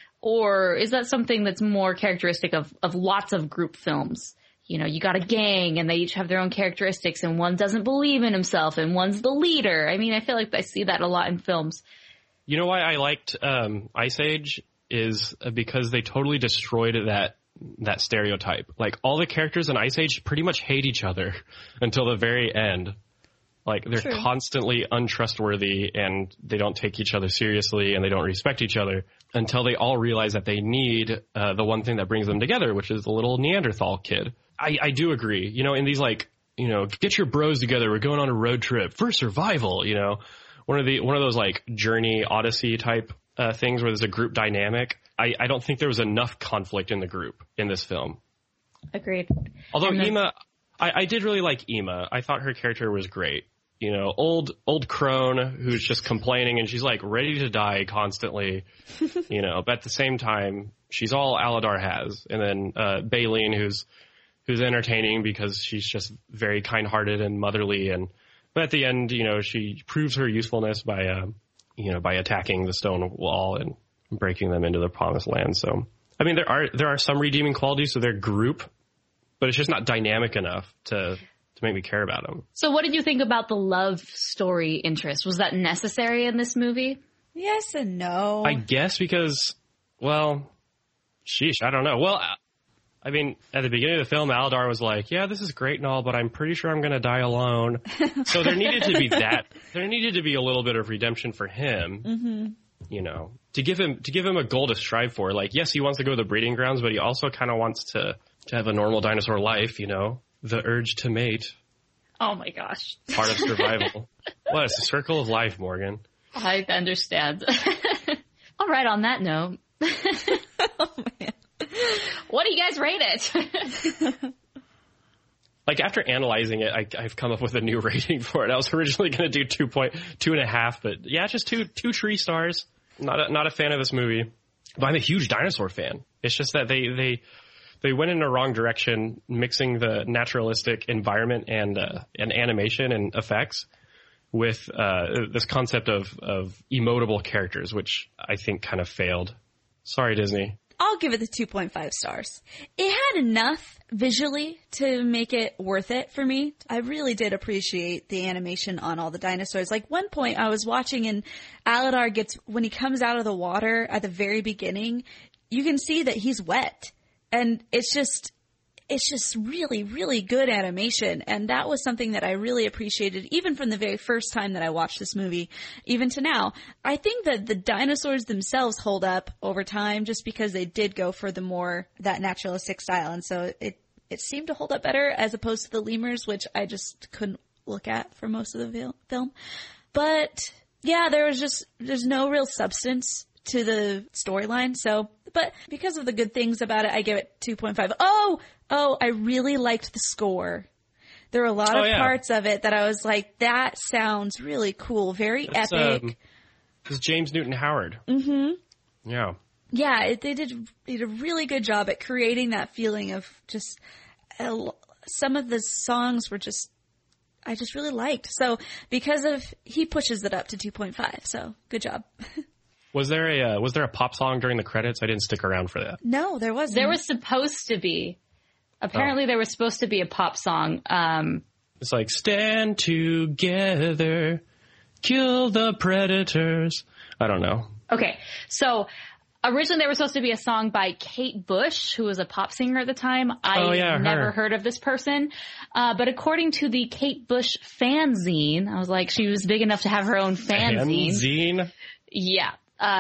C: Or is that something that's more characteristic of lots of group films? You got a gang and they each have their own characteristics and one doesn't believe in himself and one's the leader. I mean, I feel like I see that a lot in films.
B: You know why I liked Ice Age is because they totally destroyed that stereotype. Like, all the characters in Ice Age pretty much hate each other until the very end. Like, they're constantly untrustworthy and they don't take each other seriously and they don't respect each other until they all realize that they need the one thing that brings them together, which is the little Neanderthal kid. I do agree. In these get your bros together. We're going on a road trip for survival. One of those like Journey Odyssey type things where there's a group dynamic. I don't think there was enough conflict in the group in this film.
C: Agreed.
B: Although Ema, I did really like Ema. I thought her character was great. Old crone who's just complaining and she's like ready to die constantly, but at the same time, she's all Aladar has. And then, Baleen who's entertaining because she's just very kind-hearted and motherly. But at the end, she proves her usefulness by attacking the stone wall and breaking them into the promised land. So, I mean, there are some redeeming qualities to their group, but it's just not dynamic enough to make me care about them.
C: So what did you think about the love story interest? Was that necessary in this movie?
D: Yes and no.
B: I guess because, well, sheesh, I don't know. Well, I mean, at the beginning of the film, Aladar was like, yeah, this is great and all, but I'm pretty sure I'm going to die alone. So there needed to be there needed to be a little bit of redemption for him, to give him a goal to strive for. Like, yes, he wants to go to the breeding grounds, but he also kind of wants to have a normal dinosaur life, the urge to mate.
C: Oh my gosh.
B: Part of survival. Well, it's the circle of life, Morgan.
C: I understand. All right, on that note.
D: Oh, man.
C: What do you guys rate it?
B: Like, after analyzing it, I've come up with a new rating for it. I was originally going to do 2.5, but yeah, just two 3 stars. Not a fan of this movie, but I'm a huge dinosaur fan. It's just that they went in a wrong direction, mixing the naturalistic environment and animation and effects with this concept of emotable characters, which I think kind of failed. Sorry, Disney.
D: I'll give it the 2.5 stars. It had enough visually to make it worth it for me. I really did appreciate the animation on all the dinosaurs. Like one point I was watching and Aladar when he comes out of the water at the very beginning, you can see that he's wet. And it's just really, really good animation. And that was something that I really appreciated, even from the very first time that I watched this movie, even to now. I think that the dinosaurs themselves hold up over time just because they did go for that naturalistic style. And so it seemed to hold up better as opposed to the lemurs, which I just couldn't look at for most of the film. But yeah, there's no real substance to the storyline. So, but because of the good things about it, I give it 2.5. Oh, I really liked the score. There were a lot of parts of it that I was like, that sounds really cool. Very epic.
B: It's James Newton Howard.
D: Mm-hmm.
B: Yeah.
D: Yeah, they did a really good job at creating that feeling of just, some of the songs I just really liked. So he pushes it up to 2.5. So good job.
B: Was there a pop song during the credits? I didn't stick around for that.
D: No, there wasn't.
C: There was supposed to be. Apparently there was supposed to be a pop song.
B: It's like, stand together, kill the predators. I don't know.
C: Okay. So originally there was supposed to be a song by Kate Bush, who was a pop singer at the time. I never heard of this person. But according to the Kate Bush fanzine, I was like, she was big enough to have her own fanzine.
B: Fanzine?
C: Yeah.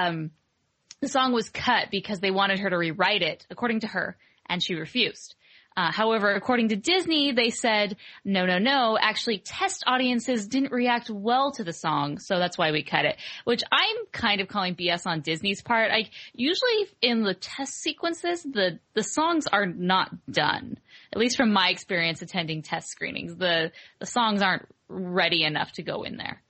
C: The song was cut because they wanted her to rewrite it, according to her, and she refused. However, according to Disney, they said, no, actually test audiences didn't react well to the song, so that's why we cut it, which I'm kind of calling BS on Disney's part. Usually in the test sequences, the songs are not done. At least from my experience attending test screenings, the songs aren't ready enough to go in there.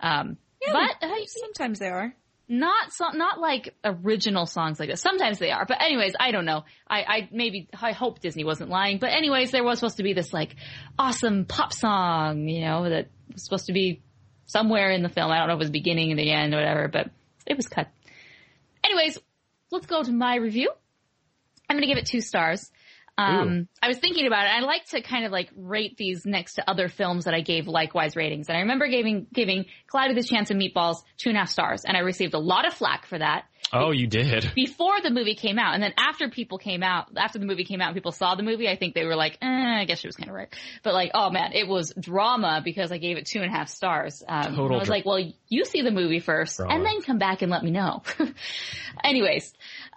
C: But
D: sometimes they are.
C: Not like original songs like this. Sometimes they are. But anyways, I don't know. I hope Disney wasn't lying. But anyways, there was supposed to be this like awesome pop song, that was supposed to be somewhere in the film. I don't know if it was beginning or the end or whatever, but it was cut. Anyways, let's go to my review. I'm going to give it 2 stars. I was thinking about it. I like to kind of like rate these next to other films that I gave likewise ratings. And I remember giving Cloudy with a Chance of Meatballs 2.5 stars. And I received a lot of flack for that.
B: Oh, you did?
C: Before the movie came out. And then after the movie came out and people saw the movie, I think they were like, I guess she was kind of right. But like, oh man, it was drama because I gave it 2.5 stars. I was like, well, you see the movie first and then come back and let me know. Anyways.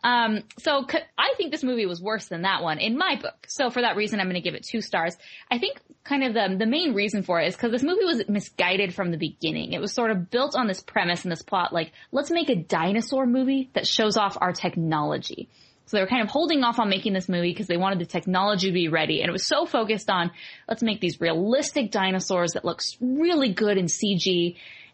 C: So I think this movie was worse than that one in my book. So for that reason, I'm going to give it 2 stars. I think kind of the main reason for it is because this movie was misguided from the beginning. It was sort of built on this premise and this plot, like, let's make a dinosaur movie that shows off our technology. So they were kind of holding off on making this movie because they wanted the technology to be ready. And it was so focused on, let's make these realistic dinosaurs that looks really good in CG.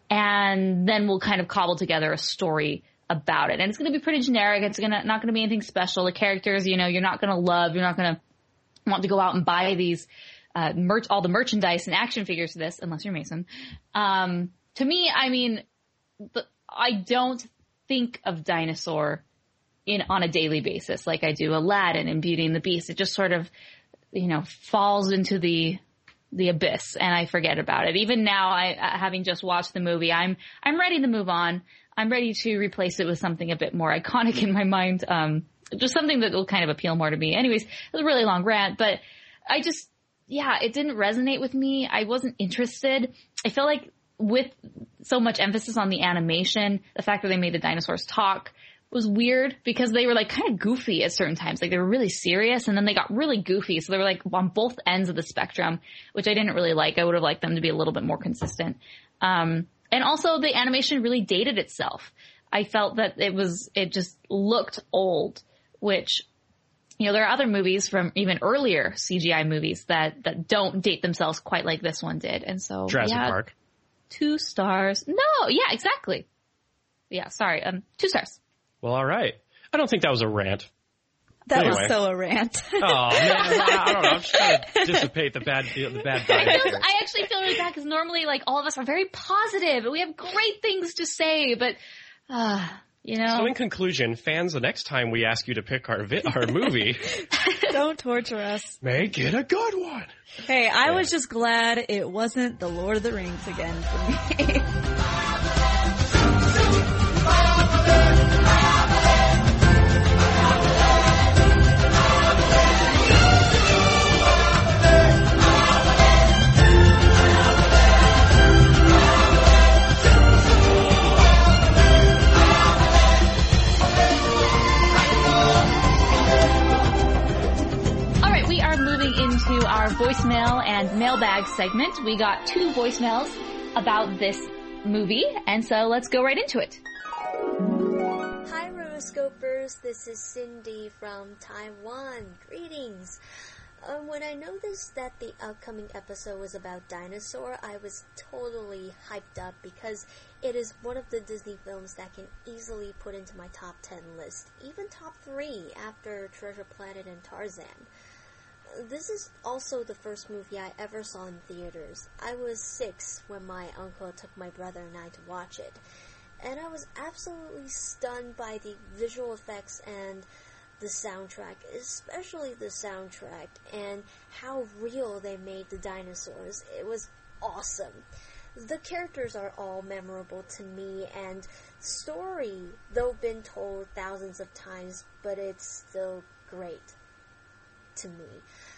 C: And then we'll kind of cobble together a story about it. And it's going to be pretty generic. It's not going to be anything special. The characters, you're not going to love. You're not going to want to go out and buy these, all the merchandise and action figures for this, unless you're Mason. To me, I mean, I don't think of dinosaur on a daily basis like I do Aladdin and Beauty and the Beast. It just sort of, falls into the abyss and I forget about it. Even now, having just watched the movie, I'm ready to move on. I'm ready to replace it with something a bit more iconic in my mind. Just something that will kind of appeal more to me. Anyways, it was a really long rant, but it didn't resonate with me. I wasn't interested. I feel like with so much emphasis on the animation, the fact that they made the dinosaurs talk was weird because they were like kind of goofy at certain times. Like they were really serious and then they got really goofy. So they were like on both ends of the spectrum, which I didn't really like. I would have liked them to be a little bit more consistent. And also the animation really dated itself. I felt that it just looked old, which, there are other movies from even earlier CGI movies that don't date themselves quite like this one did. And so
B: Jurassic Park.
C: 2 stars. No, yeah, exactly. Yeah, sorry. 2 stars.
B: Well, all right. I don't think that was a rant.
D: That was so a rant.
B: Oh, man. I don't know. I'm just trying to dissipate the bad vibes.
C: I actually feel really bad because normally, like, all of us are very positive and we have great things to say, but You know?
B: So in conclusion, fans, the next time we ask you to pick our movie,
D: don't torture us.
B: Make it a good one.
D: Hey, I was just glad it wasn't The Lord of the Rings again for me.
C: Into our voicemail and mailbag segment. We got 2 voicemails about this movie, and so let's go right into it.
O: Hi Rotoscopers, this is Cindy from Taiwan. Greetings. When I noticed that the upcoming episode was about dinosaur, I was totally hyped up because it is one of the Disney films that can easily put into my top 10 list, even top 3 after Treasure Planet and Tarzan. This is also the first movie I ever saw in theaters. I was 6 when my uncle took my brother and I to watch it, and I was absolutely stunned by the visual effects and the soundtrack, especially the soundtrack, and how real they made the dinosaurs. It was awesome. The characters are all memorable to me, and story, though been told thousands of times, but it's still great to me.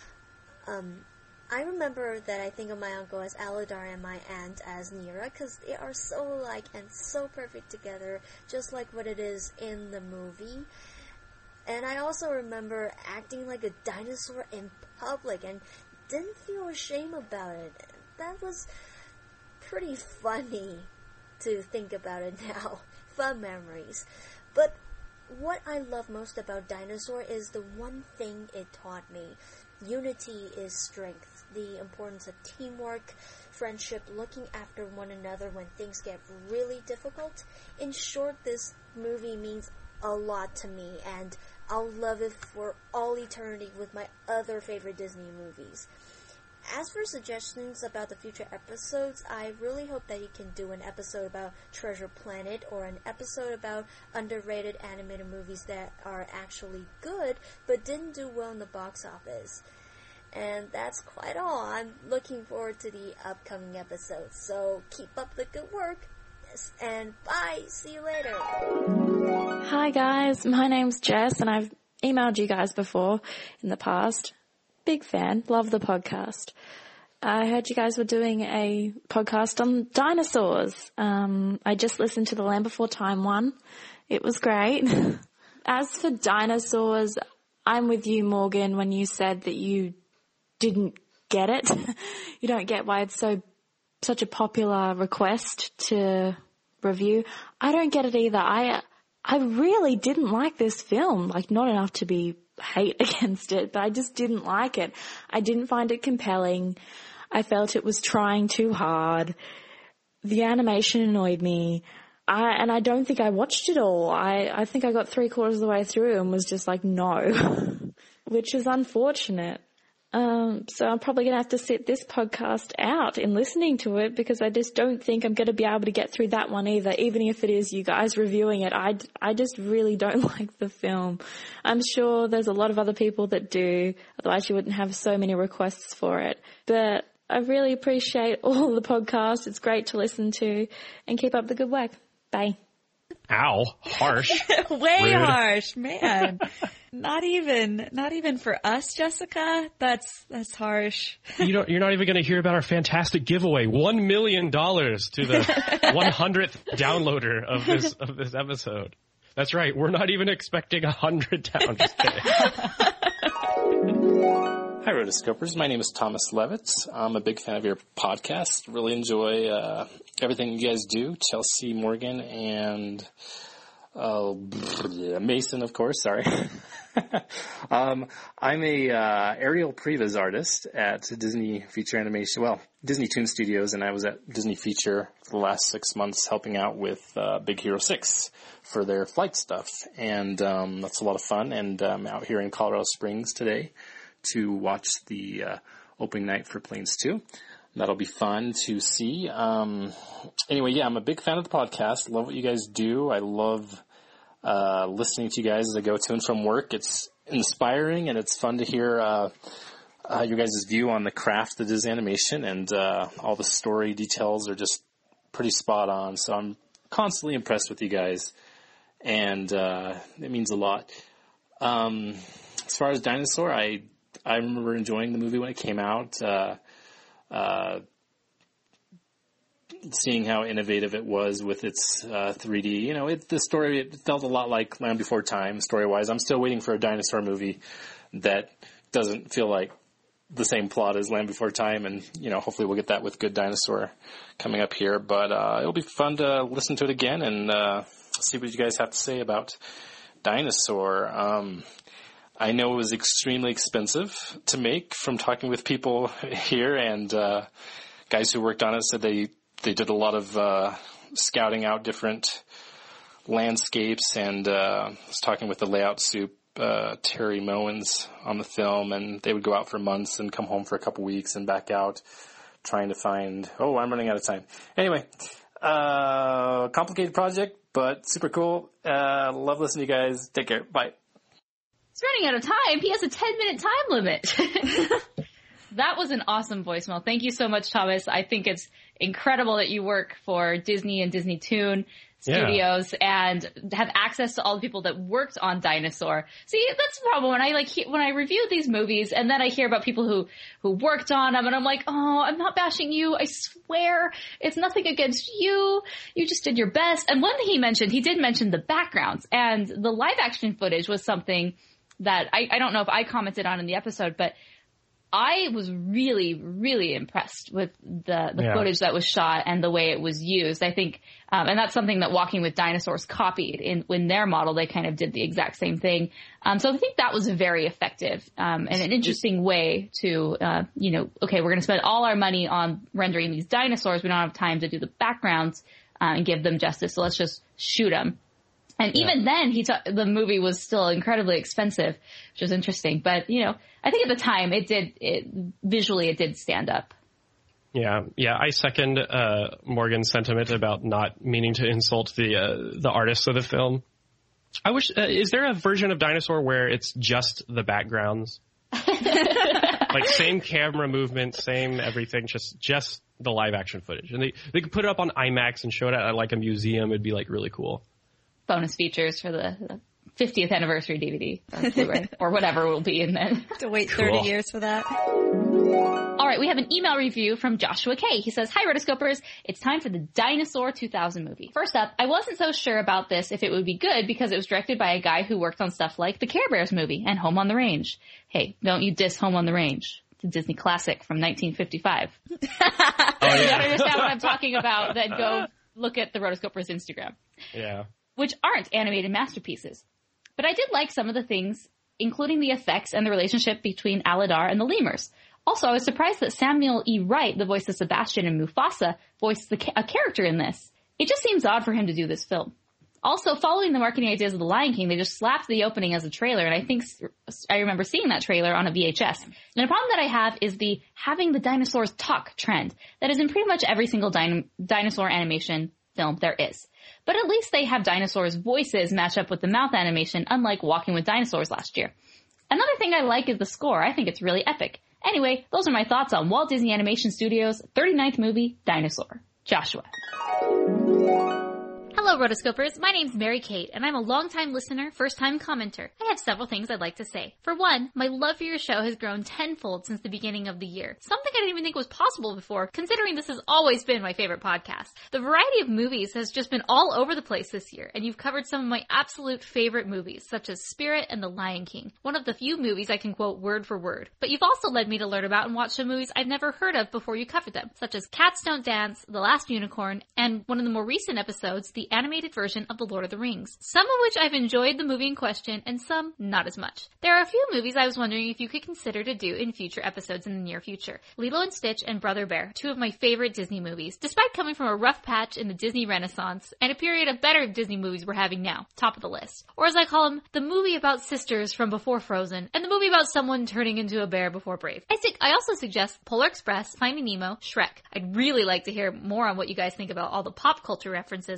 O: I remember that I think of my uncle as Aladar and my aunt as Nira, because they are so alike and so perfect together, just like what it is in the movie. And I also remember acting like a dinosaur in public and didn't feel ashamed about it. That was pretty funny to think about it now. Fun memories. But what I love most about Dinosaur is the one thing it taught me. Unity is strength. The importance of teamwork, friendship, looking after one another when things get really difficult. In short, this movie means a lot to me, and I'll love it for all eternity with my other favorite Disney movies. As for suggestions about the future episodes, I really hope that you can do an episode about Treasure Planet or an episode about underrated animated movies that are actually good but didn't do well in the box office. And that's quite all. I'm looking forward to the upcoming episodes. So keep up the good work. And bye. See you later.
P: Hi guys, my name's Jess and I've emailed you guys before in the past. Big fan, love the podcast. I heard you guys were doing a podcast on dinosaurs. I just listened to the Land Before Time one. It was great. As for dinosaurs, I'm with you, Morgan, when you said that you didn't get it. You don't get why it's such a popular request to review. I don't get it either. I really didn't like this film, like not enough to be hate against it, but I just didn't like it. I didn't find it compelling. I felt it was trying too hard. The animation annoyed me. And I don't think I watched it all. I think I got 3/4 of the way through and was just like, no, which is unfortunate. So I'm probably going to have to sit this podcast out in listening to it because I just don't think I'm going to be able to get through that one either, even if it is you guys reviewing it. I just really don't like the film. I'm sure there's a lot of other people that do, otherwise you wouldn't have so many requests for it. But I really appreciate all the podcasts. It's great to listen to, and keep up the good work. Bye.
B: Ow, harsh.
D: Way
B: Rude.
D: harsh, man. Not even for us, Jessica. That's harsh.
B: You're not even going to hear about our fantastic giveaway, $1 million to the 100th downloader of this episode. That's right. We're not even expecting 100 down. Just kidding.
Q: Hi, Rotoscopers. My name is Thomas Levitz. I'm a big fan of your podcast. Really enjoy everything you guys do. Chelsea Morgan and Mason, of course. Sorry. I'm a aerial previs artist at Disney Feature Animation. Well, Disney Toon Studios, and I was at Disney Feature for the last 6 months helping out with Big Hero 6 for their flight stuff. And that's a lot of fun. And I'm out here in Colorado Springs today to watch the opening night for Planes 2. That'll be fun to see. Anyway, yeah, I'm a big fan of the podcast. Love what you guys do. I love listening to you guys as I go to and from work. It's inspiring, and it's fun to hear your guys' view on the craft that is animation, and all the story details are just pretty spot on. So I'm constantly impressed with you guys, and it means a lot. As far as Dinosaur, I remember enjoying the movie when it came out, seeing how innovative it was with its 3D. You know, the story, it felt a lot like Land Before Time, story-wise. I'm still waiting for a dinosaur movie that doesn't feel like the same plot as Land Before Time, and, you know, hopefully we'll get that with Good Dinosaur coming up here. But it'll be fun to listen to it again and see what you guys have to say about Dinosaur. I know it was extremely expensive to make from talking with people here, and guys who worked on it said they did a lot of scouting out different landscapes, and I was talking with the layout soup, Terry Mowens, on the film, and they would go out for months and come home for a couple weeks and back out trying to find, I'm running out of time. Anyway, complicated project, but super cool. Love listening to you guys. Take care. Bye.
C: He's running out of time. He has a 10-minute time limit. That was an awesome voicemail. Thank you so much, Thomas. I think it's incredible that you work for Disney and Disney Toon Studios and have access to all the people that worked on Dinosaur. See, that's the problem when I review these movies and then I hear about people who worked on them, and I'm like, oh, I'm not bashing you. I swear it's nothing against you. You just did your best. And one thing he did mention the backgrounds, and the live action footage was something that I don't know if I commented on in the episode, but I was really, really impressed with the footage that was shot and the way it was used. I think, and that's something that Walking with Dinosaurs copied in their model. They kind of did the exact same thing. So I think that was very effective, and an interesting way to, okay, we're going to spend all our money on rendering these dinosaurs. We don't have time to do the backgrounds, and give them justice. So let's just shoot them. And even then, the movie was still incredibly expensive, which was interesting. But, I think at the time visually it did stand up.
B: Yeah. I second Morgan's sentiment about not meaning to insult the artists of the film. I wish, is there a version of Dinosaur where it's just the backgrounds? Like same camera movement, same everything, just the live action footage. And they could put it up on IMAX and show it at like a museum. It'd be like really cool.
C: Bonus features for the 50th anniversary DVD or Blu-ray or whatever it will be in then.
D: To wait 30 years for that.
C: All right, we have an email review from Joshua K. He says, "Hi, Rotoscopers. It's time for the Dinosaur 2000 movie. First up, I wasn't so sure about this if it would be good because it was directed by a guy who worked on stuff like the Care Bears movie and Home on the Range. Hey, don't you diss Home on the Range. It's a Disney classic from 1955. If you don't understand what I'm talking about, then go look at the Rotoscopers Instagram.
B: Yeah.
C: Which aren't animated masterpieces. But I did like some of the things, including the effects and the relationship between Aladar and the lemurs. Also, I was surprised that Samuel E. Wright, the voice of Sebastian and Mufasa, voiced a character in this. It just seems odd for him to do this film. Also, following the marketing ideas of The Lion King, they just slapped the opening as a trailer, and I think I remember seeing that trailer on a VHS. And the problem that I have is the having the dinosaurs talk trend that is in pretty much every single dinosaur animation film there is. But at least they have dinosaurs' voices match up with the mouth animation, unlike Walking with Dinosaurs last year. Another thing I like is the score. I think it's really epic. Anyway, those are my thoughts on Walt Disney Animation Studios' 39th movie, Dinosaur. Joshua.
R: Hello, Rotoscopers. My name's Mary Kate, and I'm a longtime listener, first-time commenter. I have several things I'd like to say. For one, my love for your show has grown tenfold since the beginning of the year. Something I didn't even think was possible before, considering this has always been my favorite podcast. The variety of movies has just been all over the place this year, and you've covered some of my absolute favorite movies, such as Spirit and The Lion King, one of the few movies I can quote word for word. But you've also led me to learn about and watch some movies I've never heard of before you covered them, such as Cats Don't Dance, The Last Unicorn, and one of the more recent episodes, the animated version of The Lord of the Rings, some of which I've enjoyed the movie in question and some not as much. There are a few movies I was wondering if you could consider to do in future episodes in the near future. Lilo and Stitch and Brother Bear, two of my favorite Disney movies, despite coming from a rough patch in the Disney Renaissance and a period of better Disney movies we're having now, top of the list. Or as I call them, the movie about sisters from before Frozen and the movie about someone turning into a bear before Brave. I also suggest Polar Express, Finding Nemo, Shrek. I'd really like to hear more on what you guys think about all the pop culture references after hearing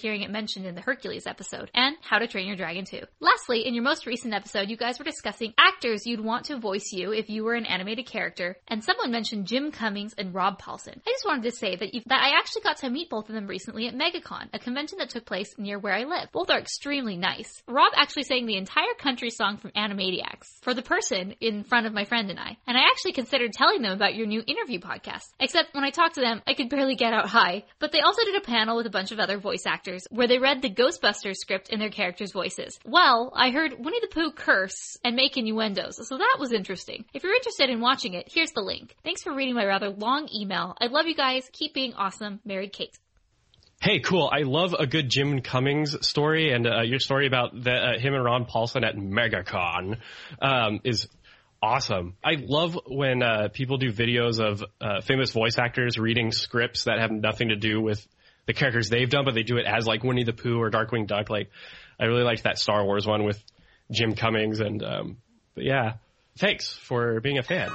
R: hearing it mentioned in the Hercules episode, and How to Train Your Dragon 2. Lastly, in your most recent episode, you guys were discussing actors you'd want to voice you if you were an animated character, and someone mentioned Jim Cummings and Rob Paulsen. I just wanted to say that I actually got to meet both of them recently at MegaCon, a convention that took place near where I live. Both are extremely nice. Rob actually sang the entire country song from Animaniacs for the person in front of my friend and I actually considered telling them about your new interview podcast. Except when I talked to them, I could barely get out hi. But they also did a panel with a bunch of other voice actors where they read the Ghostbusters script in their characters' voices. Well, I heard Winnie the Pooh curse and make innuendos, so that was interesting. If you're interested in watching it, here's the link. Thanks for reading my rather long email. I love you guys. Keep being awesome. Married Kate.
B: Hey, cool. I love a good Jim Cummings story, and your story about him and Ron Paulsen at MegaCon is awesome. I love when people do videos of famous voice actors reading scripts that have nothing to do with the characters they've done, but they do it as like Winnie the Pooh or Darkwing Duck. Like, I really liked that Star Wars one with Jim Cummings, and but yeah, thanks for being a fan.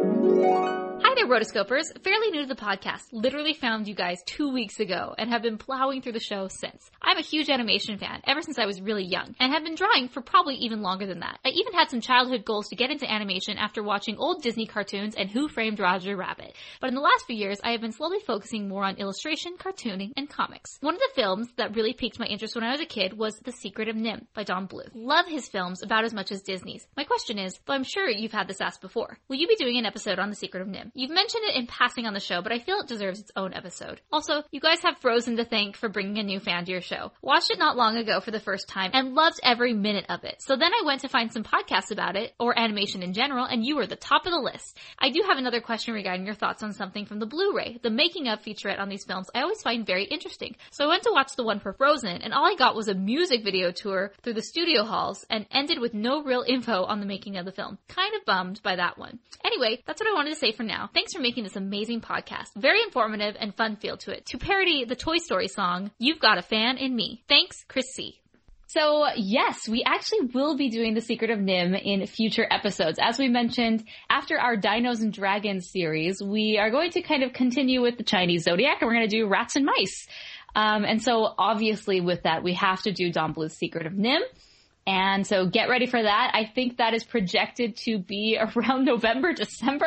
R: Hi there, Rotoscopers. Fairly new to the podcast. Literally found you guys 2 weeks ago and have been plowing through the show since. I'm a huge animation fan ever since I was really young and have been drawing for probably even longer than that. I even had some childhood goals to get into animation after watching old Disney cartoons and Who Framed Roger Rabbit. But in the last few years, I have been slowly focusing more on illustration, cartooning, and comics. One of the films that really piqued my interest when I was a kid was The Secret of NIMH by Don Bluth. Love his films about as much as Disney's. My question is, though I'm sure you've had this asked before, will you be doing an episode on The Secret of NIMH? You've mentioned it in passing on the show, but I feel it deserves its own episode. Also, you guys have Frozen to thank for bringing a new fan to your show. Watched it not long ago for the first time and loved every minute of it. So then I went to find some podcasts about it, or animation in general, and you were the top of the list. I do have another question regarding your thoughts on something from the Blu-ray. The making of featurette on these films I always find very interesting. So I went to watch the one for Frozen, and all I got was a music video tour through the studio halls and ended with no real info on the making of the film. Kind of bummed by that one. Anyway, that's what I wanted to say for now. Thanks for making this amazing podcast. Very informative and fun feel to it. To parody the Toy Story song, You've Got a Fan in Me. Thanks, Chris C.
C: So yes, we actually will be doing The Secret of NIMH in future episodes. As we mentioned, after our Dinos and Dragons series, we are going to kind of continue with the Chinese Zodiac, and we're going to do Rats and Mice. And so obviously with that, we have to do Don Bluth's Secret of NIMH. And so get ready for that. I think that is projected to be around November, December,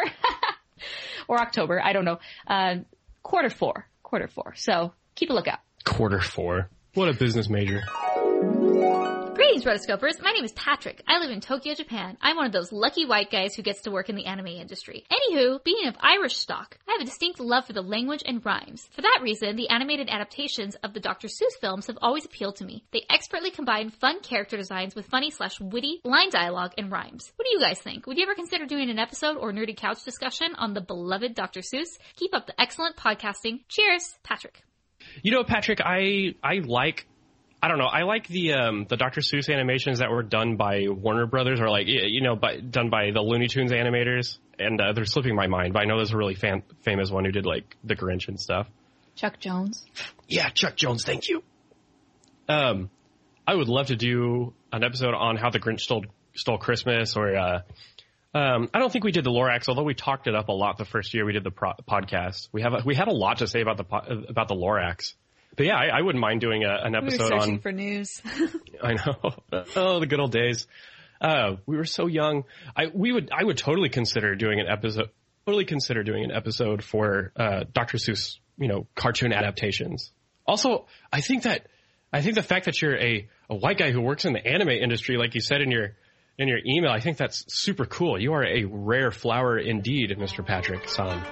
C: or October. I don't know. Quarter four. So keep a lookout.
B: Quarter four. What a business major.
R: Greetings, Rotoscopers. My name is Patrick. I live in Tokyo, Japan. I'm one of those lucky white guys who gets to work in the anime industry. Anywho, being of Irish stock, I have a distinct love for the language and rhymes. For that reason, the animated adaptations of the Dr. Seuss films have always appealed to me. They expertly combine fun character designs with funny/witty line dialogue and rhymes. What do you guys think? Would you ever consider doing an episode or nerdy couch discussion on the beloved Dr. Seuss? Keep up the excellent podcasting. Cheers, Patrick.
B: You know, Patrick, I like the Dr. Seuss animations that were done by Warner Brothers, or done by the Looney Tunes animators, and they're slipping my mind, but I know there's a really famous one who did like the Grinch and stuff.
C: Chuck Jones.
B: Yeah, Chuck Jones, thank you. I would love to do an episode on how the Grinch stole Christmas, or I don't think we did the Lorax, although we talked it up a lot the first year we did the podcast. We had a lot to say about the Lorax. But yeah, I wouldn't mind doing an episode on...
D: We were searching for news.
B: I know. Oh, the good old days. We were so young. I would totally consider doing an episode. For Dr. Seuss, cartoon adaptations. Also, I think the fact that you're a white guy who works in the anime industry, like you said in your email, I think that's super cool. You are a rare flower indeed, Mr. Patrick-san.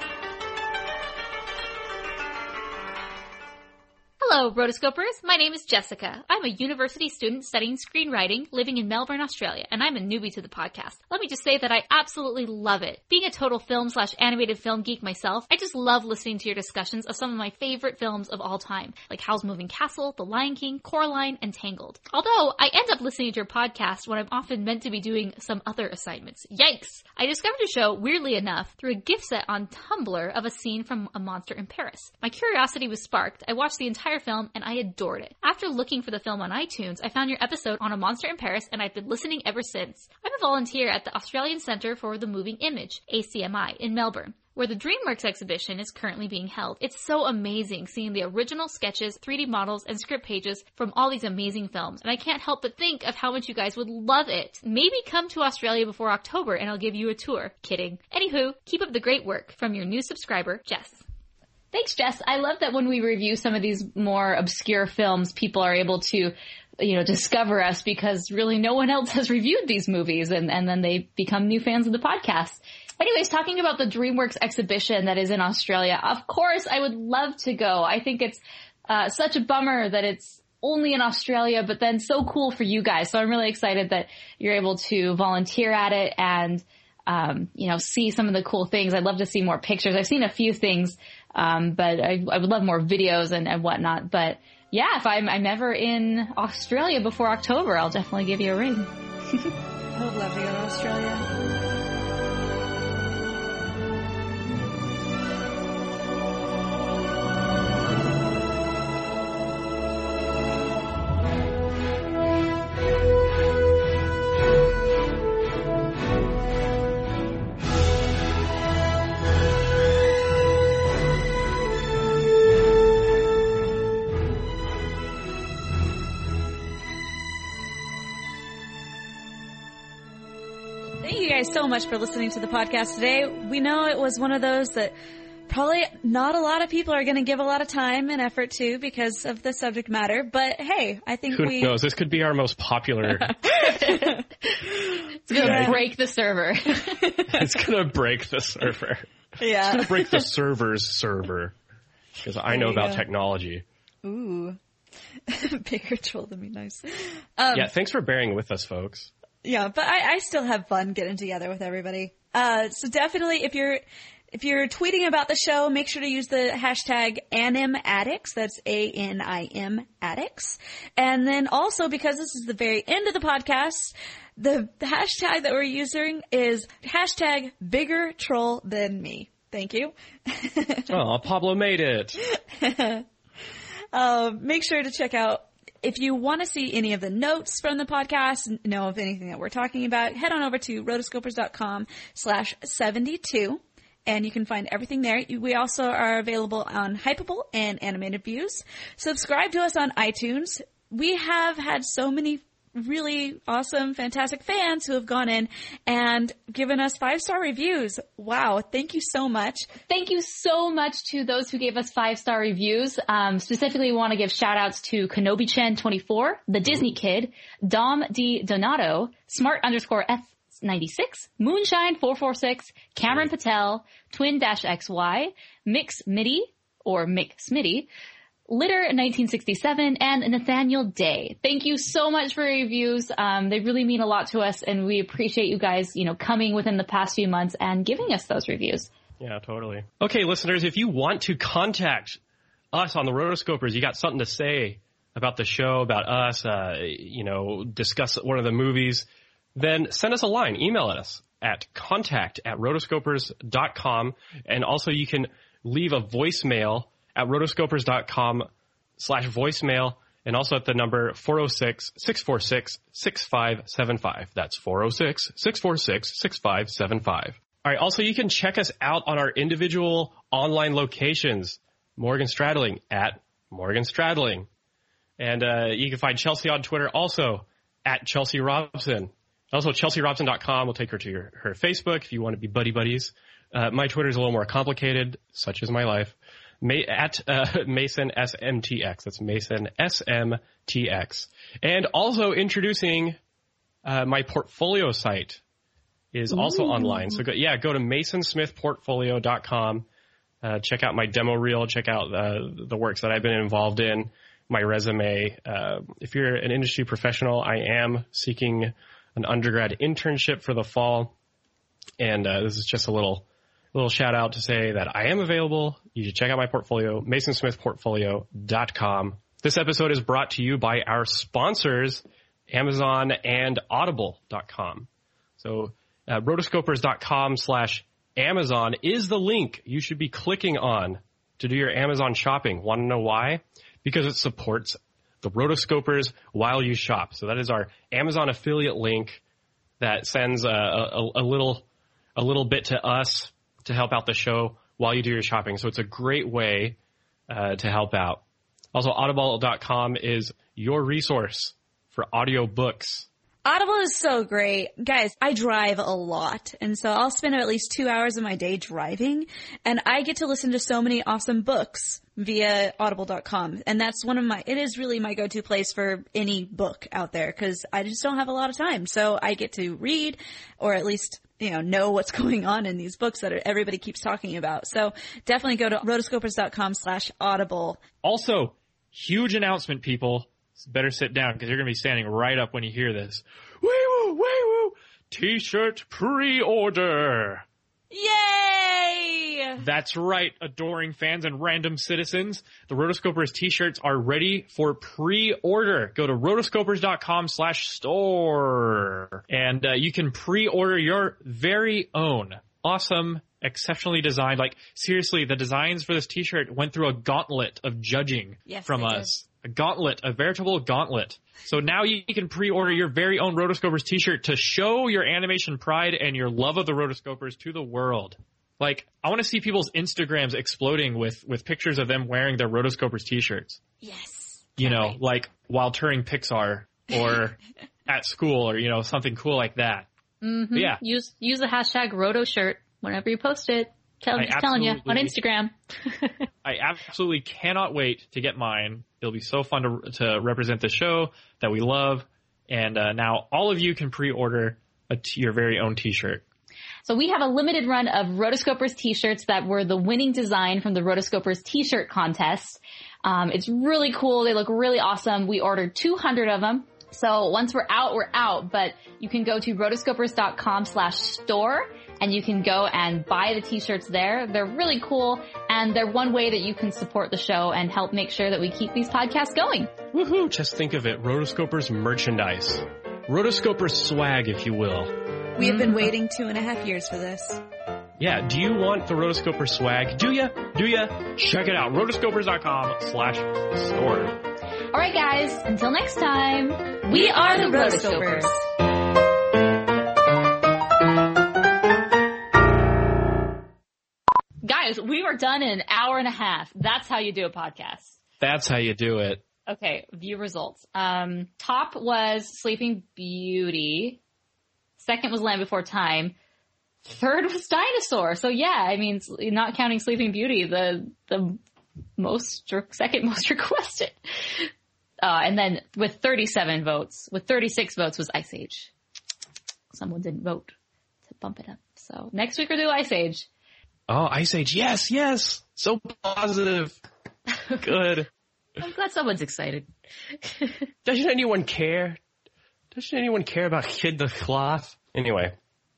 R: Hello, Rotoscopers. My name is Jessica. I'm a university student studying screenwriting, living in Melbourne, Australia, and I'm a newbie to the podcast. Let me just say that I absolutely love it. Being a total film/animated film geek myself, I just love listening to your discussions of some of my favorite films of all time, like Howl's Moving Castle, The Lion King, Coraline, and Tangled. Although, I end up listening to your podcast when I'm often meant to be doing some other assignments. Yikes! I discovered your show, weirdly enough, through a gift set on Tumblr of a scene from A Monster in Paris. My curiosity was sparked. I watched the entire film and I adored it. After looking for the film on iTunes, I found your episode on A Monster in Paris and I've been listening ever since. I'm a volunteer at the Australian Centre for the Moving Image, ACMI, in Melbourne. where the DreamWorks exhibition is currently being held. It's so amazing seeing the original sketches, 3D models, and script pages from all these amazing films, and I can't help but think of how much you guys would love it. Maybe come to Australia before October and I'll give you a tour. Kidding. Anywho, keep up the great work. From your new subscriber, Jess.
C: Thanks, Jess. I love that when we review some of these more obscure films, people are able to, discover us because really no one else has reviewed these movies, and then they become new fans of the podcast. Anyways, talking about the DreamWorks exhibition that is in Australia, of course, I would love to go. I think it's such a bummer that it's only in Australia, but then so cool for you guys. So I'm really excited that you're able to volunteer at it and, see some of the cool things. I'd love to see more pictures. I've seen a few things, but I would love more videos and whatnot. But yeah, if I'm ever in Australia before October, I'll definitely give you a ring.
D: I would love to go to Australia. So much for listening to the podcast today. We know it was one of those that probably not a lot of people are going to give a lot of time and effort to because of the subject matter, but hey, I think
B: Who knows? This could be our most popular.
C: It's going to break the server.
B: It's going to break the server.
D: Yeah.
B: It's going to break the server's server because I know about technology.
D: Ooh. Bigger troll than me. Nice.
B: Yeah, thanks for bearing with us, folks.
D: Yeah, but I still have fun getting together with everybody. So definitely if you're tweeting about the show, make sure to use the hashtag ANIMAddicts. That's ANIM Addicts. And then also, because this is the very end of the podcast, the hashtag that we're using is hashtag bigger troll than me. Thank you.
B: Oh, Pablo made it.
D: Make sure to check out, if you want to see any of the notes from the podcast, know of anything that we're talking about, head on over to rotoscopers.com/72 and you can find everything there. We also are available on Hypable and Animated Views. Subscribe to us on iTunes. We have had so many really awesome, fantastic fans who have gone in and given us 5-star reviews. Wow. Thank you so much.
C: Thank you so much to those who gave us 5-star reviews. Specifically, we want to give shout outs to Kenobi-Chen24, The Disney Kid, Dom D. Donato, Smart_F96, Moonshine446, Cameron Patel, Twin-XY, Mix Mitty, or Mick Smitty, Litter 1967, and Nathaniel Day. Thank you so much for your reviews. They really mean a lot to us, and we appreciate you guys, coming within the past few months and giving us those reviews.
B: Yeah, totally. Okay, listeners, if you want to contact us on the Rotoscopers, you got something to say about the show, about us, discuss one of the movies, then send us a line. Email us at contact@rotoscopers.com. And also you can leave a voicemail at rotoscopers.com/voicemail, and also at the number 406-646-6575. That's 406-646-6575. All right. Also, you can check us out on our individual online locations. Morgan Stradling at Morgan Stradling. And you can find Chelsea on Twitter also at Chelsea Robson. Also, ChelseaRobson.com will take her to her Facebook if you want to be buddies. My Twitter is a little more complicated, such is my life. At Mason SMTX. That's Mason SMTX. And also introducing my portfolio site is also online. So go to masonsmithportfolio.com. Check out my demo reel. Check out the works that I've been involved in, my resume. If you're an industry professional, I am seeking an undergrad internship for the fall. And this is just a little shout out to say that I am available. You should check out my portfolio, masonsmithportfolio.com. This episode is brought to you by our sponsors, Amazon and Audible.com. So rotoscopers.com/Amazon is the link you should be clicking on to do your Amazon shopping. Want to know why? Because it supports the Rotoscopers while you shop. So that is our Amazon affiliate link that sends a little bit to us to help out the show while you do your shopping. So it's a great way to help out. Also, Audible.com is your resource for audiobooks.
D: Audible is so great. Guys, I drive a lot, and so I'll spend at least 2 hours of my day driving, and I get to listen to so many awesome books via Audible.com. And that's it is really my go-to place for any book out there, because I just don't have a lot of time. So I get to read, or at least, know what's going on in these books that everybody keeps talking about. So definitely go to rotoscopers.com/audible.
S: Also, huge announcement, people. Better sit down because you're going to be standing right up when you hear this. Wee-woo, wee-woo, T-shirt pre-order.
D: Yay!
S: That's right, adoring fans and random citizens. The Rotoscopers T-shirts are ready for pre-order. Go to rotoscopers.com/store and you can pre-order your very own awesome, exceptionally designed, seriously, the designs for this T-shirt went through a gauntlet of judging from us. A gauntlet, a veritable gauntlet. So now you can pre-order your very own Rotoscopers T-shirt to show your animation pride and your love of the Rotoscopers to the world. I want to see people's Instagrams exploding with pictures of them wearing their Rotoscopers T-shirts.
D: Yes.
S: While touring Pixar or at school or, something cool like that.
C: Mm-hmm.
S: Yeah.
C: Use the hashtag RotoShirt whenever you post it. Telling you on Instagram.
S: I absolutely cannot wait to get mine. It'll be so fun to represent the show that we love. And now all of you can pre-order your very own T-shirt.
C: So we have a limited run of Rotoscopers T-shirts that were the winning design from the Rotoscopers T-shirt contest. It's really cool. They look really awesome. We ordered 200 of them. So once we're out. But you can go to rotoscopers.com/store. And you can go and buy the T-shirts there. They're really cool, and they're one way that you can support the show and help make sure that we keep these podcasts going.
B: Woohoo! Just think of it. Rotoscopers merchandise. Rotoscopers swag, if you will.
D: We have been waiting 2.5 years for this.
B: Yeah, do you want the Rotoscoper swag? Do ya? Check it out. Rotoscopers.com/store.
C: All right, guys. Until next time, we are the Rotoscopers. Guys, we were done in an hour and a half. That's how you do a podcast.
B: That's how you do it.
C: Okay, view results. Top was Sleeping Beauty. Second was Land Before Time. Third was Dinosaur. So yeah, not counting Sleeping Beauty, the second most requested. And then with 37 votes, with 36 votes was Ice Age. Someone didn't vote to bump it up. So next week we'll do Ice Age.
B: Oh, Ice Age. Yes. So positive. Good.
C: I'm glad someone's excited.
B: Doesn't anyone care? Doesn't anyone care about Kid the Cloth? Anyway.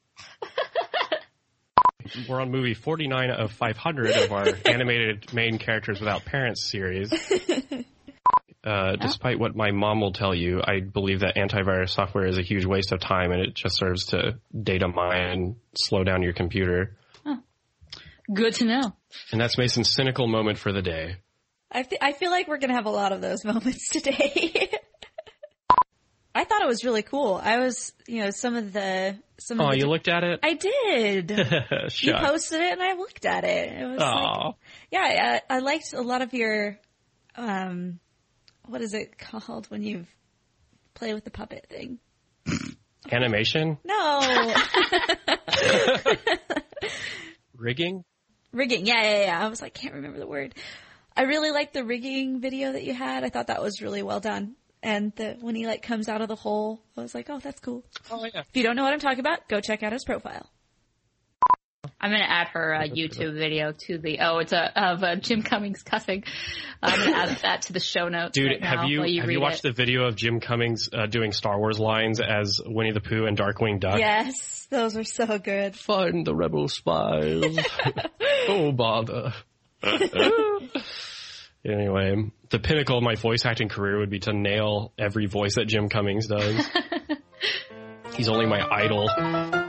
B: We're on movie 49 of 500 of our animated main characters without parents series. Despite what my mom will tell you, I believe that antivirus software is a huge waste of time and it just serves to data mine and slow down your computer.
C: Good to know.
B: And that's Mason's cynical moment for the day.
D: I feel like we're going to have a lot of those moments today. I thought it was really cool. I was, some of the...
B: you looked at it?
D: I did. You posted it and I looked at it. It was I liked a lot of your, what is it called when you play with the puppet thing?
B: Animation?
D: No.
B: Rigging?
D: Rigging, yeah. I was can't remember the word. I really liked the rigging video that you had. I thought that was really well done. And when he comes out of the hole, I was like, oh, that's cool.
B: Oh, yeah.
D: If you don't know what I'm talking about, go check out his profile.
C: I'm going to add her YouTube video to it's of Jim Cummings cussing. I'm going to add that to the show notes.
B: Dude,
C: right now
B: have you watched the video of Jim Cummings doing Star Wars lines as Winnie the Pooh and Darkwing Duck?
D: Yes, those are so good.
B: Find the rebel spies. Oh, bother. Anyway, the pinnacle of my voice acting career would be to nail every voice that Jim Cummings does. He's only my idol.